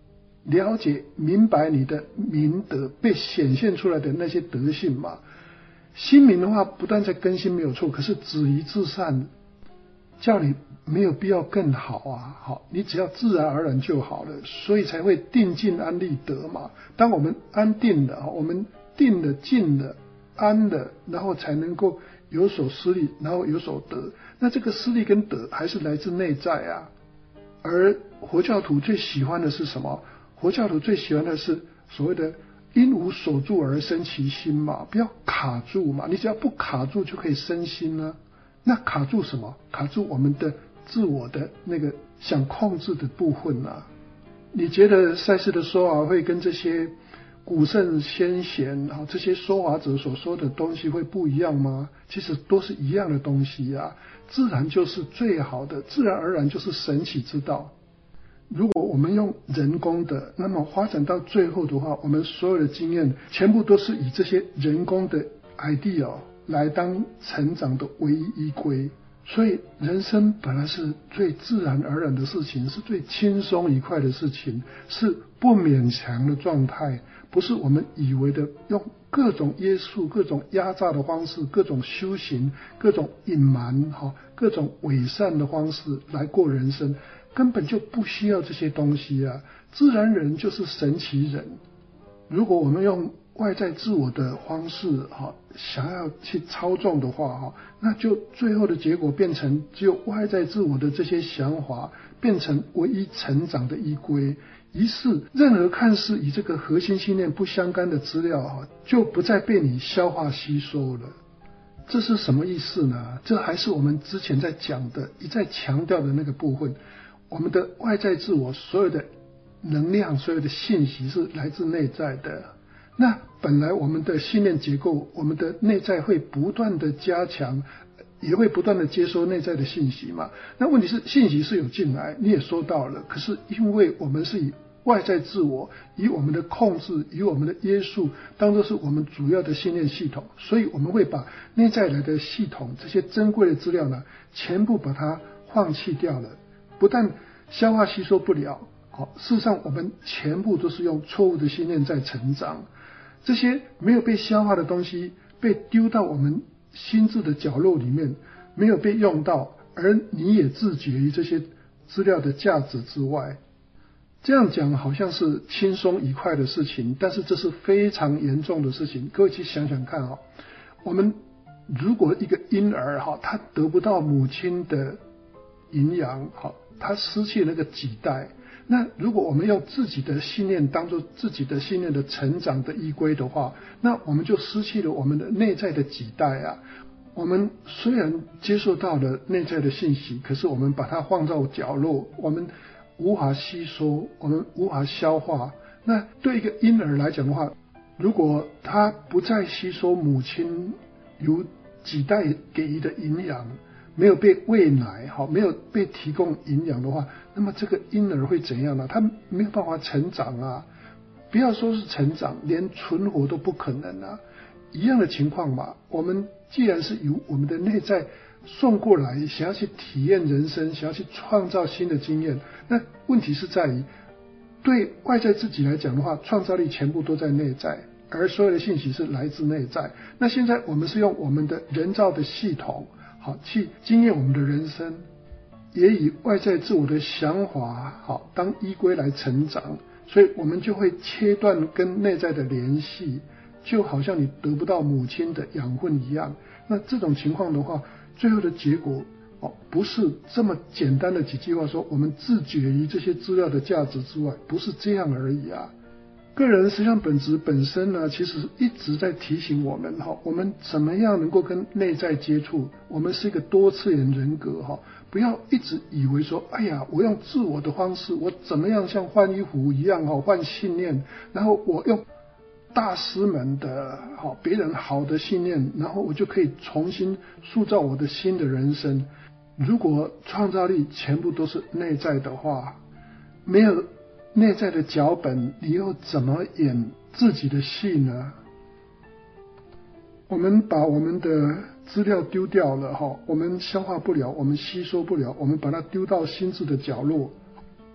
了解明白你的明德被显现出来的那些德性嘛。心明的话不断在更新没有错，可是止于至善，叫你没有必要更好啊，好，你只要自然而然就好了，所以才会定静安立德嘛。当我们安定了，我们定了静了安了，然后才能够有所施力，然后有所得。那这个施力跟德还是来自内在啊。而佛教徒最喜欢的是什么？佛教徒最喜欢的是所谓的因无所住而生其心嘛，不要卡住嘛，你只要不卡住就可以生心了。那卡住什么？卡住我们的自我的那个想控制的部分啊。你觉得赛斯的说法会跟这些古圣先贤啊，这些说法者所说的东西会不一样吗？其实都是一样的东西啊。自然就是最好的，自然而然就是神奇之道。如果我们用人工的，那么发展到最后的话，我们所有的经验全部都是以这些人工的 idea 来当成长的唯一依归。所以人生本来是最自然而然的事情，是最轻松愉快的事情，是不勉强的状态，不是我们以为的用各种约束、各种压榨的方式、各种修行、各种隐瞒、各种伪善的方式来过人生，根本就不需要这些东西啊！自然人就是神奇人。如果我们用外在自我的方式想要去操纵的话，那就最后的结果变成只有外在自我的这些想法变成唯一成长的依归，于是任何看似与这个核心信念不相干的资料就不再被你消化吸收了。这是什么意思呢？这还是我们之前在讲的一再强调的那个部分，我们的外在自我所有的能量所有的信息是来自内在的。那本来我们的信念结构，我们的内在会不断的加强，也会不断的接收内在的信息嘛。那问题是信息是有进来，你也收到了，可是因为我们是以外在自我，以我们的控制，以我们的约束当作是我们主要的信念系统，所以我们会把内在来的系统这些珍贵的资料呢，全部把它放弃掉了，不但消化吸收不了，事实上我们全部都是用错误的信念在成长。这些没有被消化的东西被丢到我们心智的角落里面，没有被用到，而你也自觉于这些资料的价值之外。这样讲好像是轻松愉快的事情，但是这是非常严重的事情。各位去想想看，我们如果一个婴儿他得不到母亲的营养，他失去那个脐带，那如果我们用自己的信念当作自己的信念的成长的依归的话，那我们就失去了我们的内在的脐带啊。我们虽然接受到了内在的信息，可是我们把它放到角落，我们无法吸收，我们无法消化。那对一个婴儿来讲的话，如果他不再吸收母亲由脐带给予的营养，没有被喂奶，没有被提供营养的话，那么这个婴儿会怎样呢？他没有办法成长啊！不要说是成长，连存活都不可能啊！一样的情况嘛，我们既然是由我们的内在送过来，想要去体验人生，想要去创造新的经验，那问题是在于，对外在自己来讲的话，创造力全部都在内在，而所有的信息是来自内在。那现在我们是用我们的人造的系统好去经验我们的人生，也以外在自我的想法好当依归来成长，所以我们就会切断跟内在的联系，就好像你得不到母亲的养分一样。那这种情况的话，最后的结果哦，不是这么简单的几句话说我们自觉于这些资料的价值之外，不是这样而已啊。个人实际上本质本身呢，其实一直在提醒我们哈，我们怎么样能够跟内在接触。我们是一个多次元人格哈，不要一直以为说，哎呀，我用自我的方式，我怎么样像换衣服一样哈，换信念，然后我用大师们的好别人好的信念，然后我就可以重新塑造我的新的人生。如果创造力全部都是内在的话，没有内在的脚本，你又怎么演自己的戏呢？我们把我们的资料丢掉了哈，我们消化不了，我们吸收不了，我们把它丢到心智的角落。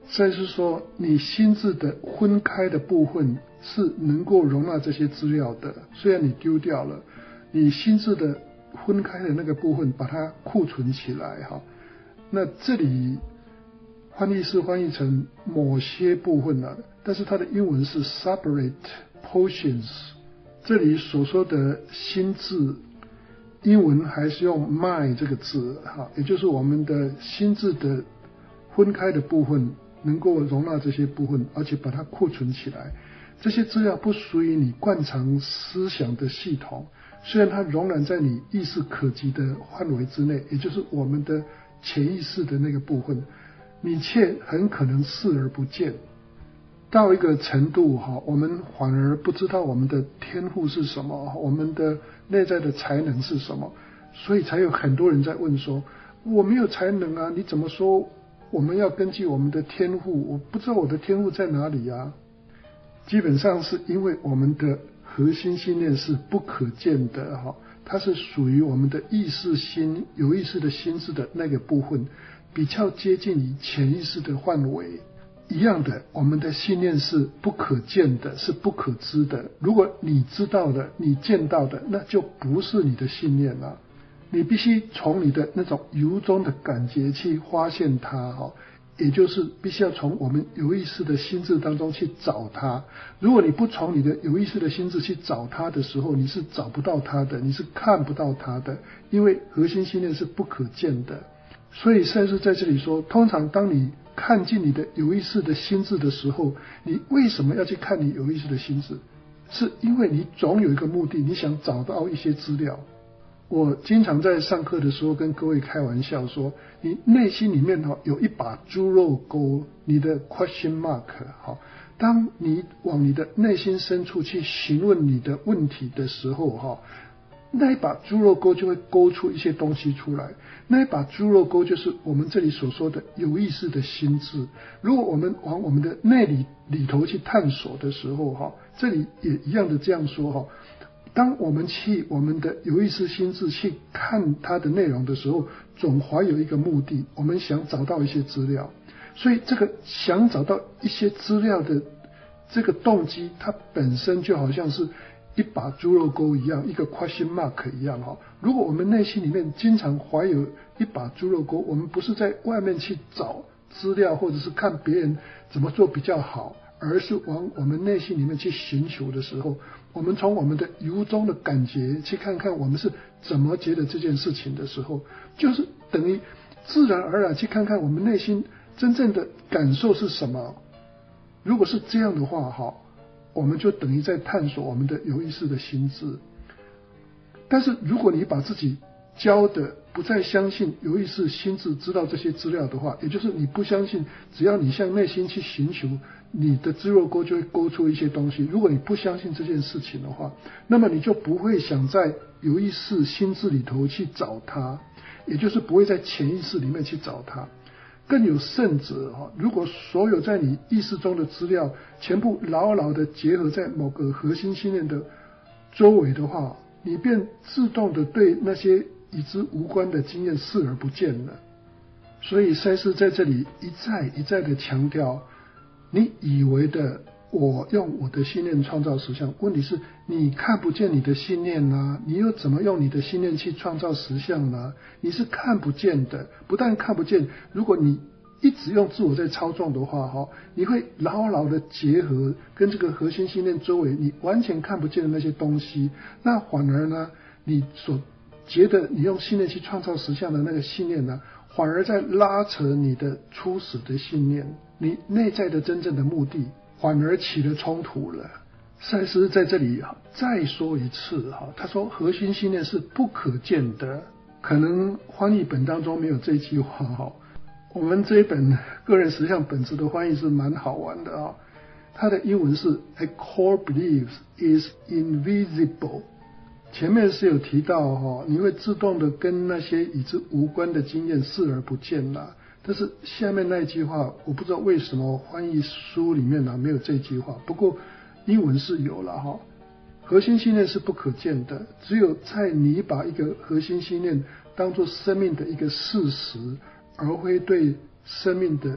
赛斯说，你心智的分开的部分是能够容纳这些资料的，虽然你丢掉了，你心智的分开的那个部分把它库存起来哈。那这里翻译是翻译成某些部分了，但是它的英文是 separate portions。这里所说的心智，英文还是用 mind 这个字哈，也就是我们的心智的分开的部分能够容纳这些部分，而且把它库存起来。这些资料不属于你惯常思想的系统，虽然它仍然在你意识可及的范围之内，也就是我们的潜意识的那个部分，你却很可能视而不见。到一个程度哈，我们反而不知道我们的天赋是什么，我们的内在的才能是什么，所以才有很多人在问说，我没有才能啊，你怎么说我们要根据我们的天赋？我不知道我的天赋在哪里啊。基本上是因为我们的核心信念是不可见的哈，它是属于我们的意识心有意识的心智的那个部分，比较接近于潜意识的范围。一样的，我们的信念是不可见的，是不可知的。如果你知道的，你见到的，那就不是你的信念了。你必须从你的那种由衷的感觉去发现它哈，也就是必须要从我们有意识的心智当中去找它。如果你不从你的有意识的心智去找它的时候，你是找不到它的，你是看不到它的，因为核心信念是不可见的。所以赛斯在这里说，通常当你看进你的有意识的心智的时候，你为什么要去看你有意识的心智？是因为你总有一个目的，你想找到一些资料。我经常在上课的时候跟各位开玩笑说，你内心里面有一把猪肉钩，你的 question mark， 当你往你的内心深处去询问你的问题的时候，那一把猪肉钩就会勾出一些东西出来。那一把猪肉钩就是我们这里所说的有意识的心智。如果我们往我们的内里里头去探索的时候，这里也一样的这样说，当我们去我们的有意识心智去看它的内容的时候，总怀有一个目的，我们想找到一些资料。所以这个想找到一些资料的这个动机，它本身就好像是一把猪肉钩一样，一个 question mark 一样哈。如果我们内心里面经常怀有一把猪肉钩，我们不是在外面去找资料，或者是看别人怎么做比较好，而是往我们内心里面去寻求的时候，我们从我们的由衷的感觉去看看我们是怎么觉得这件事情的时候，就是等于自然而然去看看我们内心真正的感受是什么。如果是这样的话哈，我们就等于在探索我们的有意识的心智。但是如果你把自己教的不再相信有意识心智知道这些资料的话，也就是你不相信只要你向内心去寻求，你的猪肉钩就会勾出一些东西。如果你不相信这件事情的话，那么你就不会想在有意识心智里头去找它，也就是不会在潜意识里面去找它。更有甚者，如果所有在你意识中的资料全部牢牢的结合在某个核心信念的周围的话，你便自动的对那些与之无关的经验视而不见了。所以赛斯在这里一再一再的强调，你以为的我用我的信念创造实相，问题是你看不见你的信念啊，你又怎么用你的信念去创造实相呢？你是看不见的，不但看不见，如果你一直用自我在操纵的话，你会牢牢的结合跟这个核心信念周围你完全看不见的那些东西，那反而呢，你所觉得你用信念去创造实相的那个信念呢，反而在拉扯你的初始的信念，你内在的真正的目的反而起了冲突了。赛斯在这里再说一次，他说核心信念是不可见的，可能翻译本当中没有这句话。我们这一本个人实相本质的翻译是蛮好玩的啊，它的英文是 A core belief is invisible。 前面是有提到你会自动的跟那些与之无关的经验视而不见啦，但是下面那一句话我不知道为什么翻译书里面没有这句话，不过英文是有了哈。核心信念是不可见的，只有在你把一个核心信念当作生命的一个事实，而会对生命的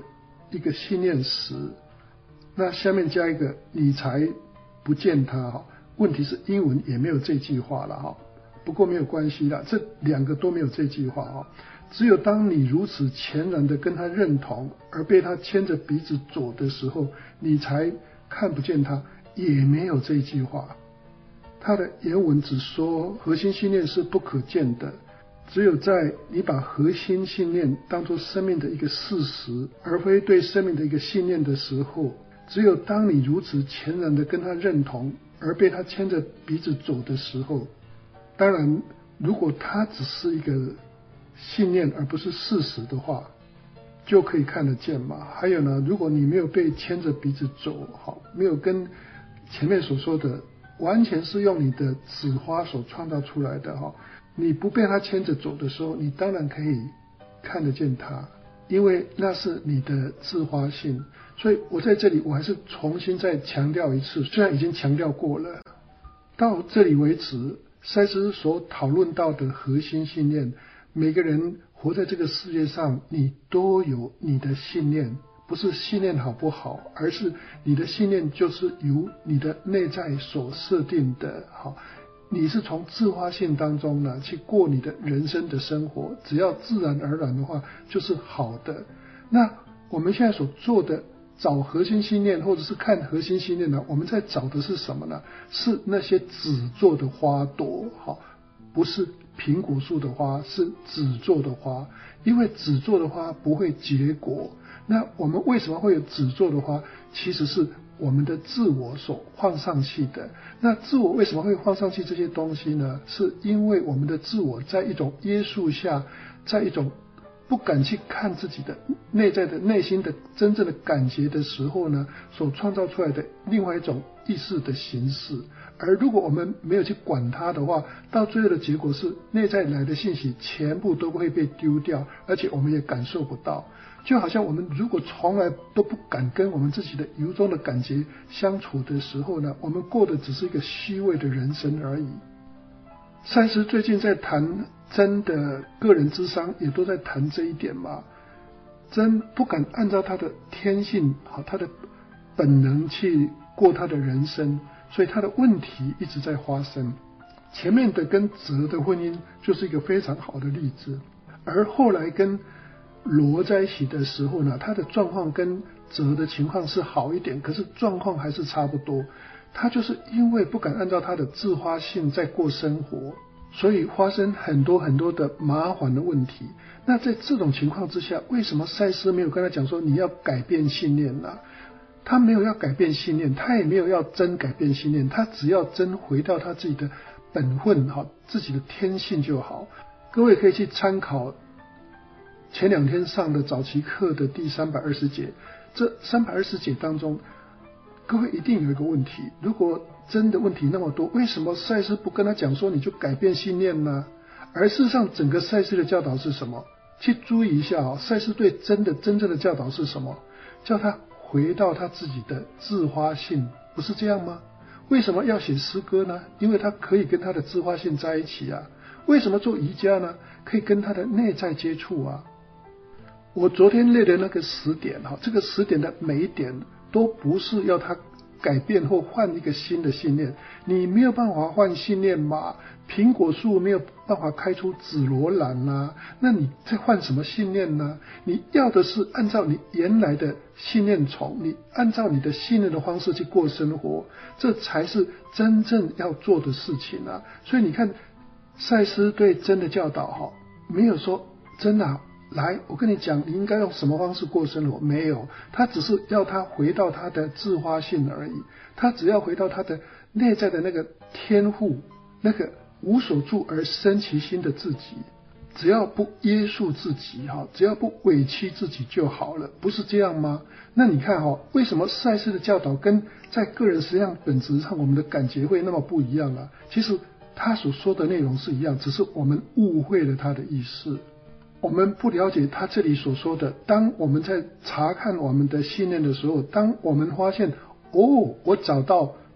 一个信念时，那下面加一个你才不见他哈。问题是英文也没有这句话了哈，不过没有关系啦，这两个都没有这句话哈。只有当你如此虔然的跟他认同，而被他牵着鼻子走的时候，你才看不见他，也没有这句话。他的原文只说核心信念是不可见的，只有在你把核心信念当作生命的一个事实，而非对生命的一个信念的时候，只有当你如此虔然的跟他认同，而被他牵着鼻子走的时候，当然如果他只是一个信念而不是事实的话，就可以看得见嘛。还有呢，如果你没有被牵着鼻子走，好，没有跟前面所说的完全是用你的纸花所创造出来的哈，你不被他牵着走的时候，你当然可以看得见他，因为那是你的自发性。所以我在这里我还是重新再强调一次，虽然已经强调过了。到这里为止，赛斯所讨论到的核心信念，每个人活在这个世界上，你都有你的信念，不是信念好不好，而是你的信念就是由你的内在所设定的。好，你是从自发性当中呢去过你的人生的生活，只要自然而然的话就是好的。那我们现在所做的找核心信念，或者是看核心信念呢，我们在找的是什么呢？是那些纸做的花朵，好，不是苹果树的花，是纸做的花。因为纸做的花不会结果，那我们为什么会有纸做的花？其实是我们的自我所放上去的。那自我为什么会放上去这些东西呢？是因为我们的自我在一种约束下，在一种不敢去看自己的内在的内心的真正的感觉的时候呢，所创造出来的另外一种意识的形式。而如果我们没有去管它的话，到最后的结果是内在来的信息全部都会被丢掉，而且我们也感受不到。就好像我们如果从来都不敢跟我们自己的由衷的感觉相处的时候呢，我们过的只是一个虚伪的人生而已。赛斯最近在谈真的个人之商，也都在谈这一点嘛。真不敢按照他的天性好，他的本能去过他的人生，所以他的问题一直在发生。前面的跟哲的婚姻就是一个非常好的例子，而后来跟罗在一起的时候呢，他的状况跟哲的情况是好一点，可是状况还是差不多。他就是因为不敢按照他的自发性在过生活，所以发生很多很多的麻烦的问题。那在这种情况之下，为什么赛斯没有跟他讲说你要改变信念呢？他没有要改变信念，他也没有要真改变信念，他只要真回到他自己的本分，自己的天性就好。各位可以去参考前两天上的早期课的第三百二十节，这三百二十节当中，各位一定有一个问题，如果真的问题那么多，为什么赛斯不跟他讲说你就改变信念呢？而事实上整个赛斯的教导是什么？去注意一下啊，赛斯对真的真正的教导是什么？叫他回到他自己的自发性，不是这样吗？为什么要写诗歌呢？因为他可以跟他的自发性在一起啊。为什么做瑜伽呢？可以跟他的内在接触啊。我昨天列的那个十点，这个十点的每一点都不是要他改变或换一个新的信念，你没有办法换信念嘛？苹果树没有办法开出紫罗兰啊，那你在换什么信念呢？你要的是按照你原来的信念丛，你按照你的信念的方式去过生活，这才是真正要做的事情啊。所以你看赛斯对真的教导没有说真啊来，我跟你讲你应该用什么方式过生活，没有，他只是要他回到他的自发性而已，他只要回到他的内在的那个天赋，那个无所住而生其心的自己，只要不约束自己，只要不委屈自己就好了，不是这样吗？那你看为什么赛斯的教导跟在个人实际上本质上我们的感觉会那么不一样啊？其实他所说的内容是一样，只是我们误会了他的意思，我们不了解他这里所说的。当我们在查看我们的信念的时候，当我们发现哦，我找到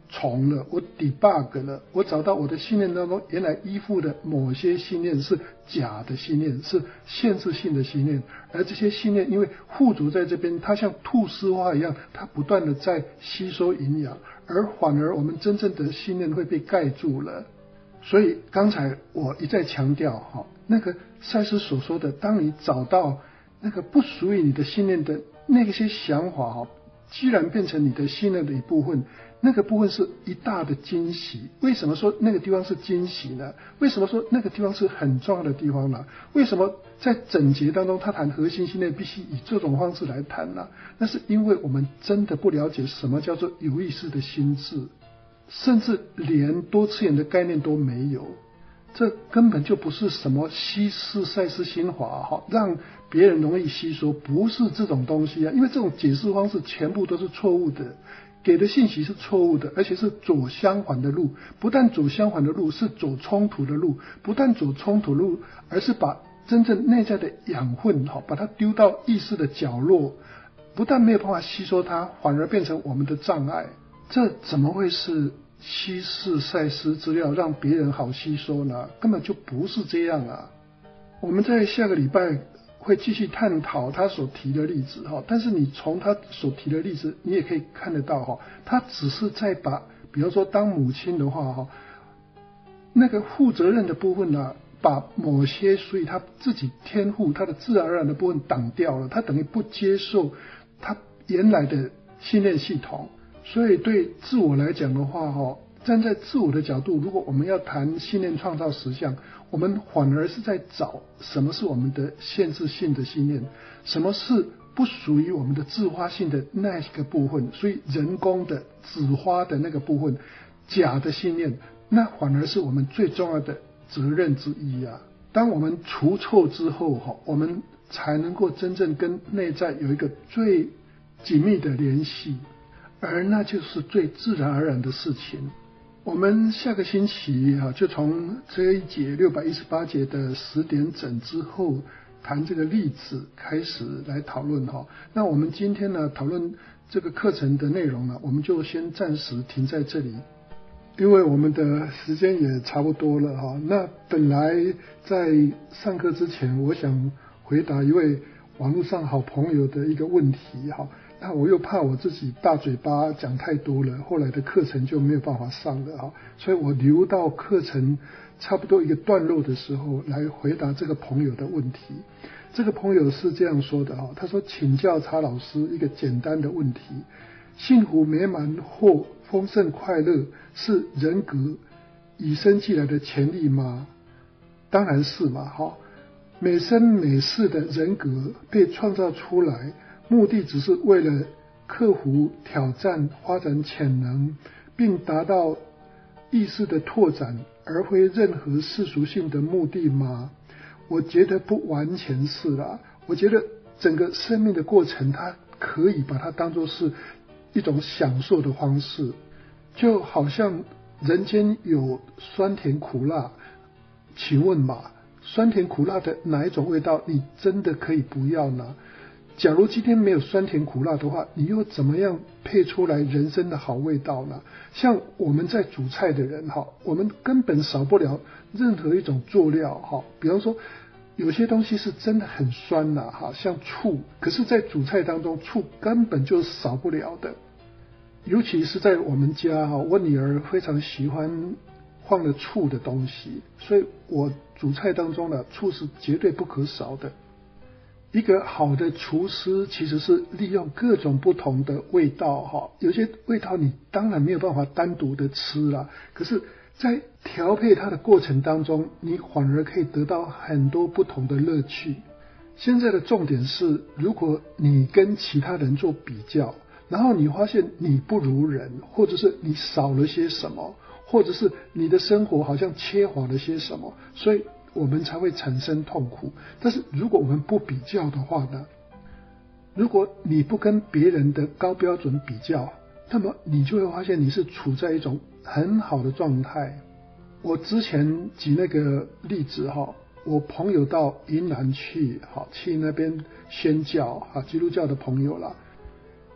重了，我 debug 了，我找到我的信念当中原来依附的某些信念是假的信念，是限制性的信念，而这些信念因为附着在这边，它像菟丝花一样，它不断的在吸收营养，而反而我们真正的信念会被盖住了。所以刚才我一再强调，那个赛斯所说的，当你找到那个不属于你的信念的那些想法，既然变成你的信念的一部分，那个部分是一大的惊喜。为什么说那个地方是惊喜呢？为什么说那个地方是很重要的地方呢？为什么在整节当中他谈核心信念必须以这种方式来谈呢？那是因为我们真的不了解什么叫做有意识的心智，甚至连多次元的概念都没有。这根本就不是什么西式赛斯心法，让别人容易吸收，不是这种东西啊！因为这种解释方式全部都是错误的，给的信息是错误的，而且是走相反的路。不但走相反的路，是走冲突的路；不但走冲突的路，而是把真正内在的养分，把它丢到意识的角落，不但没有办法吸收它，反而变成我们的障碍。这怎么会是西式赛斯资料让别人好吸收呢？根本就不是这样啊！我们在下个礼拜会继续探讨他所提的例子，但是你从他所提的例子，你也可以看得到，他只是在把，比方说当母亲的话，那个负责任的部分呢，把某些属于他自己天赋、他的自然而然的部分挡掉了，他等于不接受他原来的信念系统。所以对自我来讲的话，站在自我的角度，如果我们要谈信念创造实相，我们反而是在找什么是我们的限制性的信念，什么是不属于我们的自发性的那一个部分，所以人工的自发的那个部分，假的信念，那反而是我们最重要的责任之一啊。当我们除错之后，我们才能够真正跟内在有一个最紧密的联系，而那就是最自然而然的事情。我们下个星期啊，就从这一节六百一十八节的十点整之后谈这个例子开始来讨论哈。那我们今天呢讨论这个课程的内容呢，我们就先暂时停在这里，因为我们的时间也差不多了哈。那本来在上课之前，我想回答一位网络上好朋友的一个问题哈。那我又怕我自己大嘴巴讲太多了，后来的课程就没有办法上了啊，所以我留到课程差不多一个段落的时候来回答这个朋友的问题。这个朋友是这样说的啊，他说请教查老师一个简单的问题：幸福美满或丰盛快乐是人格与生俱来的潜力吗？当然是嘛，哈，美生美世的人格被创造出来，目的只是为了克服挑战、发展潜能，并达到意识的拓展，而非任何世俗性的目的吗？我觉得不完全是啦。我觉得整个生命的过程，它可以把它当作是一种享受的方式，就好像人间有酸甜苦辣，请问嘛，酸甜苦辣的哪一种味道你真的可以不要呢？假如今天没有酸甜苦辣的话，你又怎么样配出来人生的好味道呢？像我们在煮菜的人哈，我们根本少不了任何一种佐料哈。比方说有些东西是真的很酸呐哈，像醋，可是在煮菜当中醋根本就少不了的。尤其是在我们家哈，我女儿非常喜欢放了醋的东西，所以我煮菜当中呢，醋是绝对不可少的。一个好的厨师其实是利用各种不同的味道哈，有些味道你当然没有办法单独的吃啦，可是在调配它的过程当中，你反而可以得到很多不同的乐趣。现在的重点是，如果你跟其他人做比较，然后你发现你不如人，或者是你少了些什么，或者是你的生活好像缺乏了些什么，所以我们才会产生痛苦。但是如果我们不比较的话呢，如果你不跟别人的高标准比较，那么你就会发现你是处在一种很好的状态。我之前举那个例子哈，我朋友到云南去，好去那边宣教，基督教的朋友啦。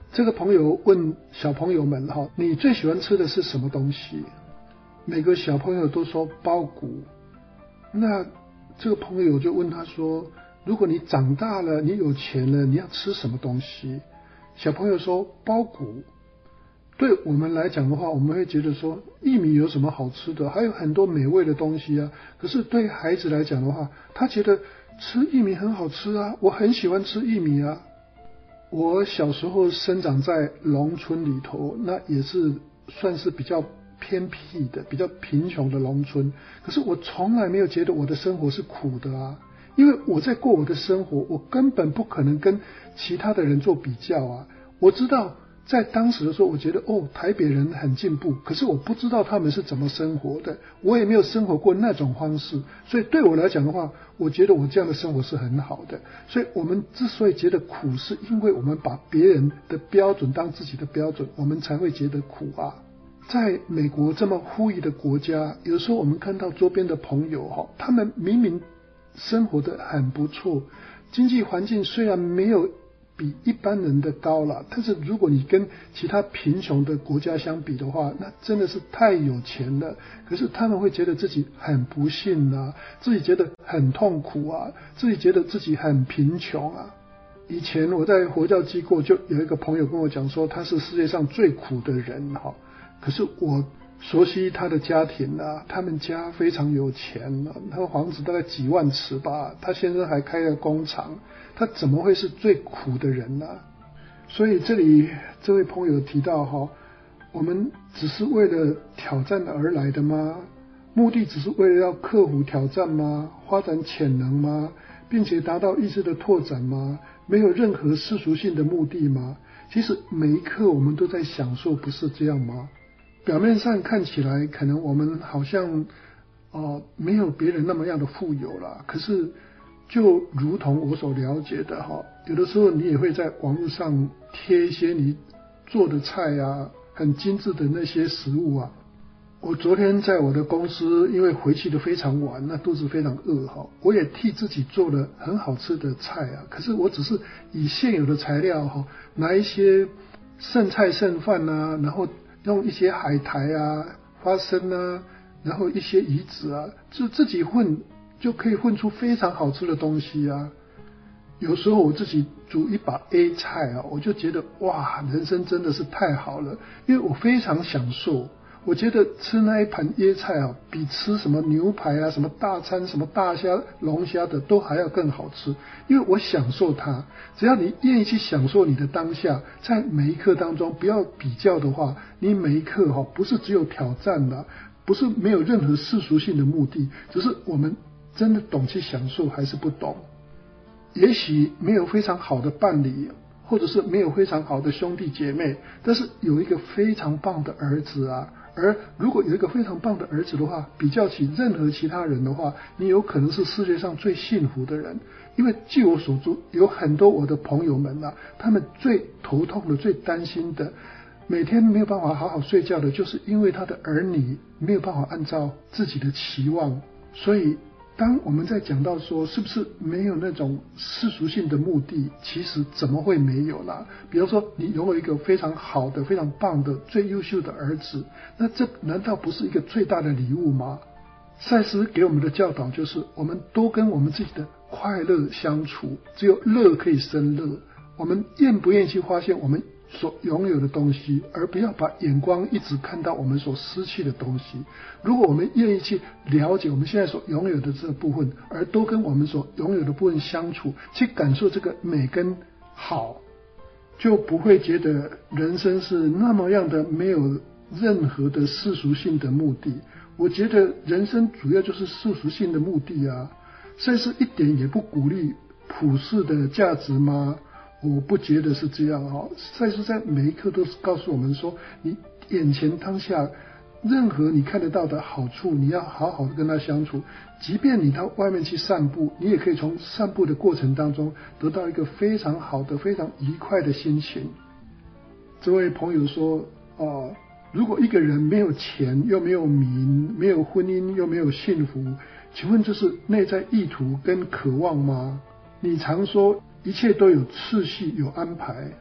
这个朋友问小朋友们哈，你最喜欢吃的是什么东西？每个小朋友都说包谷。那这个朋友就问他说，如果你长大了，你有钱了，你要吃什么东西？小朋友说包谷。对我们来讲的话，我们会觉得说薏米有什么好吃的，还有很多美味的东西啊。可是对孩子来讲的话，他觉得吃薏米很好吃啊，我很喜欢吃薏米啊。我小时候生长在农村里头，那也是算是比较偏僻的、比较贫穷的农村。可是我从来没有觉得我的生活是苦的啊，因为我在过我的生活，我根本不可能跟其他的人做比较啊。我知道在当时的时候，我觉得哦，台北人很进步，可是我不知道他们是怎么生活的，我也没有生活过那种方式，所以对我来讲的话，我觉得我这样的生活是很好的。所以我们之所以觉得苦，是因为我们把别人的标准当自己的标准，我们才会觉得苦啊。在美国这么富裕的国家，有时候我们看到周边的朋友，他们明明生活得很不错，经济环境虽然没有比一般人的高了，但是如果你跟其他贫穷的国家相比的话，那真的是太有钱了。可是他们会觉得自己很不幸啊，自己觉得很痛苦啊，自己觉得自己很贫穷啊。以前我在佛教机构就有一个朋友跟我讲说，他是世界上最苦的人哈。可是我熟悉他的家庭啊，他们家非常有钱啊，他的房子大概几万尺吧，他先生还开了工厂，他怎么会是最苦的人呢？所以这里这位朋友提到哈，我们只是为了挑战而来的吗？目的只是为了要克服挑战吗？发展潜能吗？并且达到意识的拓展吗？没有任何世俗性的目的吗？其实每一刻我们都在享受，不是这样吗？表面上看起来可能我们好像呃没有别人那么样的富有啦，可是就如同我所了解的哈，有的时候你也会在网络上贴一些你做的菜啊，很精致的那些食物啊。我昨天在我的公司，因为回去的非常晚，那肚子非常饿哈，我也替自己做了很好吃的菜啊。可是我只是以现有的材料哈，拿一些剩菜剩饭啊，然后用一些海苔啊、花生啊，然后一些鱼子啊，就自己混就可以混出非常好吃的东西啊。有时候我自己煮一把 A 菜啊，我就觉得哇，人生真的是太好了，因为我非常享受。我觉得吃那一盘椰菜啊，比吃什么牛排啊、什么大餐、什么大虾、龙虾的都还要更好吃，因为我享受它。只要你愿意去享受你的当下，在每一刻当中不要比较的话，你每一刻哈、哦、不是只有挑战的，不是没有任何世俗性的目的，只是我们真的懂去享受还是不懂。也许没有非常好的伴侣，或者是没有非常好的兄弟姐妹，但是有一个非常棒的儿子啊。而如果有一个非常棒的儿子的话，比较起任何其他人的话，你有可能是世界上最幸福的人。因为据我所知，有很多我的朋友们啊，他们最头痛的、最担心的，每天没有办法好好睡觉的，就是因为他的儿女没有办法按照自己的期望。所以当我们在讲到说是不是没有那种世俗性的目的，其实怎么会没有啦？比如说你拥有一个非常好的、非常棒的、最优秀的儿子，那这难道不是一个最大的礼物吗？赛斯给我们的教导就是，我们多跟我们自己的快乐相处，只有乐可以生乐。我们愿不愿意去发现我们所拥有的东西，而不要把眼光一直看到我们所失去的东西。如果我们愿意去了解我们现在所拥有的这部分，而多跟我们所拥有的部分相处，去感受这个美跟好，就不会觉得人生是那么样的没有任何的世俗性的目的。我觉得人生主要就是世俗性的目的啊，甚至一点也不鼓励普世的价值吗？我不觉得是这样哦。赛斯在每一刻都是告诉我们说，你眼前当下任何你看得到的好处，你要好好的跟他相处。即便你到外面去散步，你也可以从散步的过程当中得到一个非常好的、非常愉快的心情。这位朋友说，哦，如果一个人没有钱，又没有名，没有婚姻，又没有幸福，请问这是内在意图跟渴望吗？你常说一切都有次序有安排，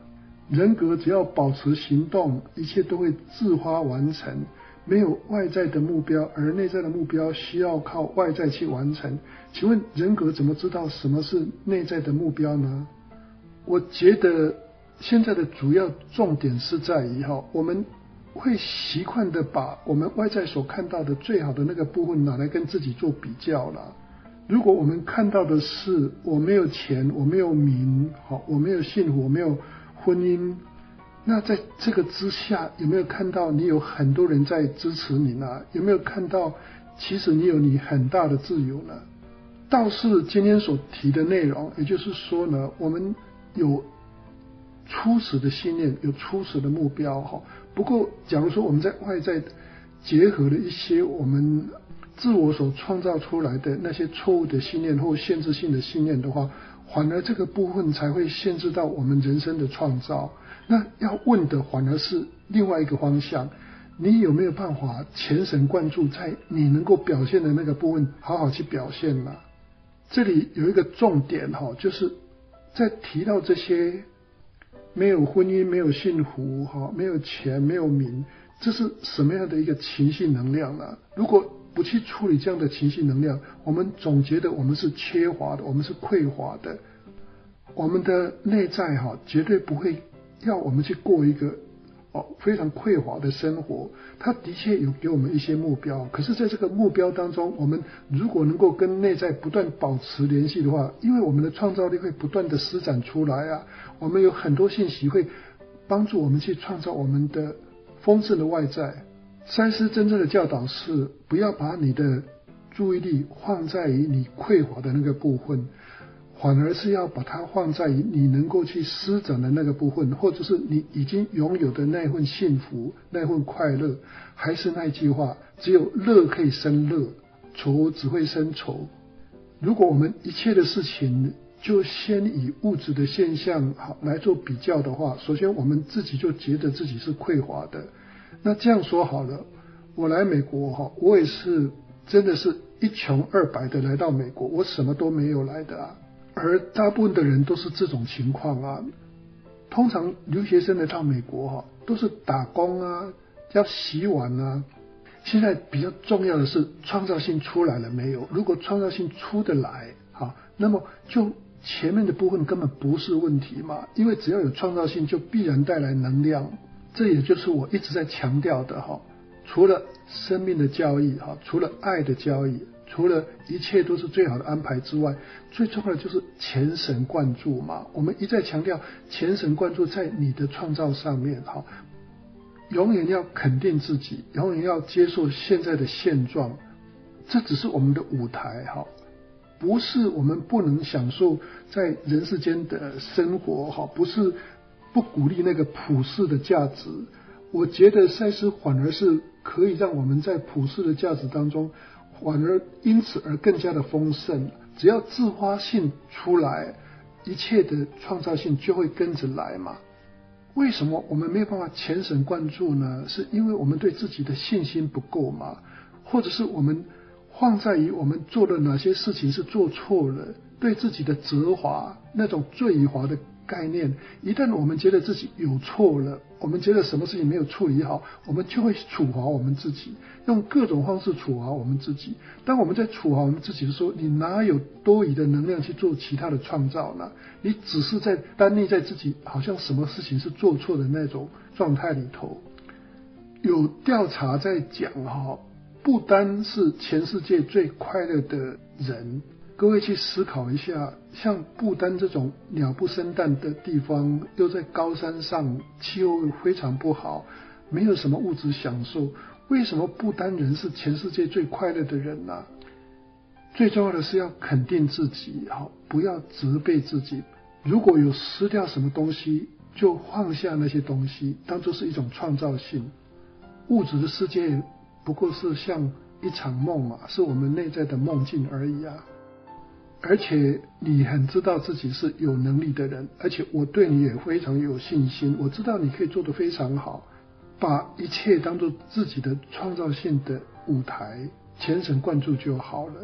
人格只要保持行动，一切都会自发完成，没有外在的目标，而内在的目标需要靠外在去完成。请问人格怎么知道什么是内在的目标呢？我觉得现在的主要重点是在于我们会习惯的把我们外在所看到的最好的那个部分拿来跟自己做比较了。如果我们看到的是我没有钱，我没有名，我没有幸福，我没有婚姻，那在这个之下有没有看到你有很多人在支持你呢？有没有看到其实你有你很大的自由呢？倒是今天所提的内容，也就是说呢，我们有初始的信念，有初始的目标。不过假如说我们在外在结合了一些我们自我所创造出来的那些错误的信念或限制性的信念的话，反而这个部分才会限制到我们人生的创造。那要问的反而是另外一个方向，你有没有办法全神贯注在你能够表现的那个部分好好去表现了？这里有一个重点，就是在提到这些没有婚姻，没有幸福，没有钱，没有名，这是什么样的一个情绪能量呢？如果不去处理这样的情绪能量，我们总觉得我们是缺乏的，我们是匮乏的，我们的内在绝对不会要我们去过一个非常匮乏的生活。它的确有给我们一些目标，可是在这个目标当中，我们如果能够跟内在不断保持联系的话，因为我们的创造力会不断的施展出来啊，我们有很多信息会帮助我们去创造我们的丰盛的外在。赛斯真正的教导是不要把你的注意力放在于你匮乏的那个部分，反而是要把它放在于你能够去施展的那个部分，或者是你已经拥有的那份幸福，那份快乐。还是那句话，只有乐可以生乐，愁只会生愁。如果我们一切的事情就先以物质的现象来做比较的话，首先我们自己就觉得自己是匮乏的。那这样说好了，我来美国，我也是真的是一穷二白的来到美国，我什么都没有来的啊。而大部分的人都是这种情况啊。通常留学生来到美国都是打工啊，要洗碗啊。现在比较重要的是创造性出来了没有？如果创造性出得来，那么就前面的部分根本不是问题嘛，因为只要有创造性就必然带来能量。这也就是我一直在强调的，除了生命的教义，除了爱的教义，除了一切都是最好的安排之外，最重要的就是全神贯注嘛。我们一再强调全神贯注在你的创造上面，永远要肯定自己，永远要接受现在的现状。这只是我们的舞台，不是我们不能享受在人世间的生活，不是不鼓励那个普世的价值。我觉得赛斯反而是可以让我们在普世的价值当中，反而因此而更加的丰盛。只要自发性出来，一切的创造性就会跟着来嘛。为什么我们没有办法全神贯注呢？是因为我们对自己的信心不够嘛，或者是我们放在于我们做了哪些事情是做错了，对自己的责罚，那种罪与罚的概念，一旦我们觉得自己有错了，我们觉得什么事情没有处理好，我们就会处罚我们自己，用各种方式处罚我们自己。当我们在处罚我们自己的时候，你哪有多余的能量去做其他的创造呢？你只是在单溺在自己好像什么事情是做错的那种状态里头。有调查在讲，不单是全世界最快乐的人，各位去思考一下，像不丹这种鸟不生蛋的地方，又在高山上，气候非常不好，没有什么物质享受，为什么不丹人是全世界最快乐的人呢？最重要的是要肯定自己，不要责备自己。如果有失掉什么东西，就放下那些东西，当作是一种创造性。物质的世界不过是像一场梦啊，是我们内在的梦境而已啊。而且你很知道自己是有能力的人，而且我对你也非常有信心，我知道你可以做得非常好，把一切当作自己的创造性的舞台，全神贯注就好了。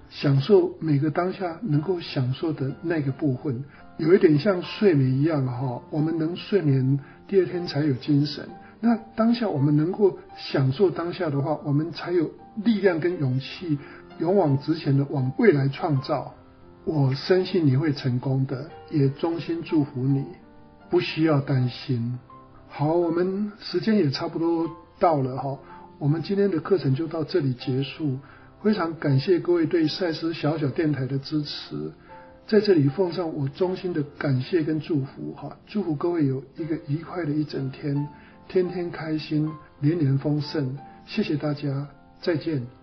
享受每个当下能够享受的那个部分，有一点像睡眠一样哈，我们能睡眠，第二天才有精神。那当下我们能够享受当下的话，我们才有力量跟勇气，勇往直前的往未来创造。我深信你会成功的，也衷心祝福你，不需要担心。好，我们时间也差不多到了哈，我们今天的课程就到这里结束。非常感谢各位对赛斯小小电台的支持，在这里奉上我衷心的感谢跟祝福哈，祝福各位有一个愉快的一整天，天天开心，年年丰盛。谢谢大家，再见。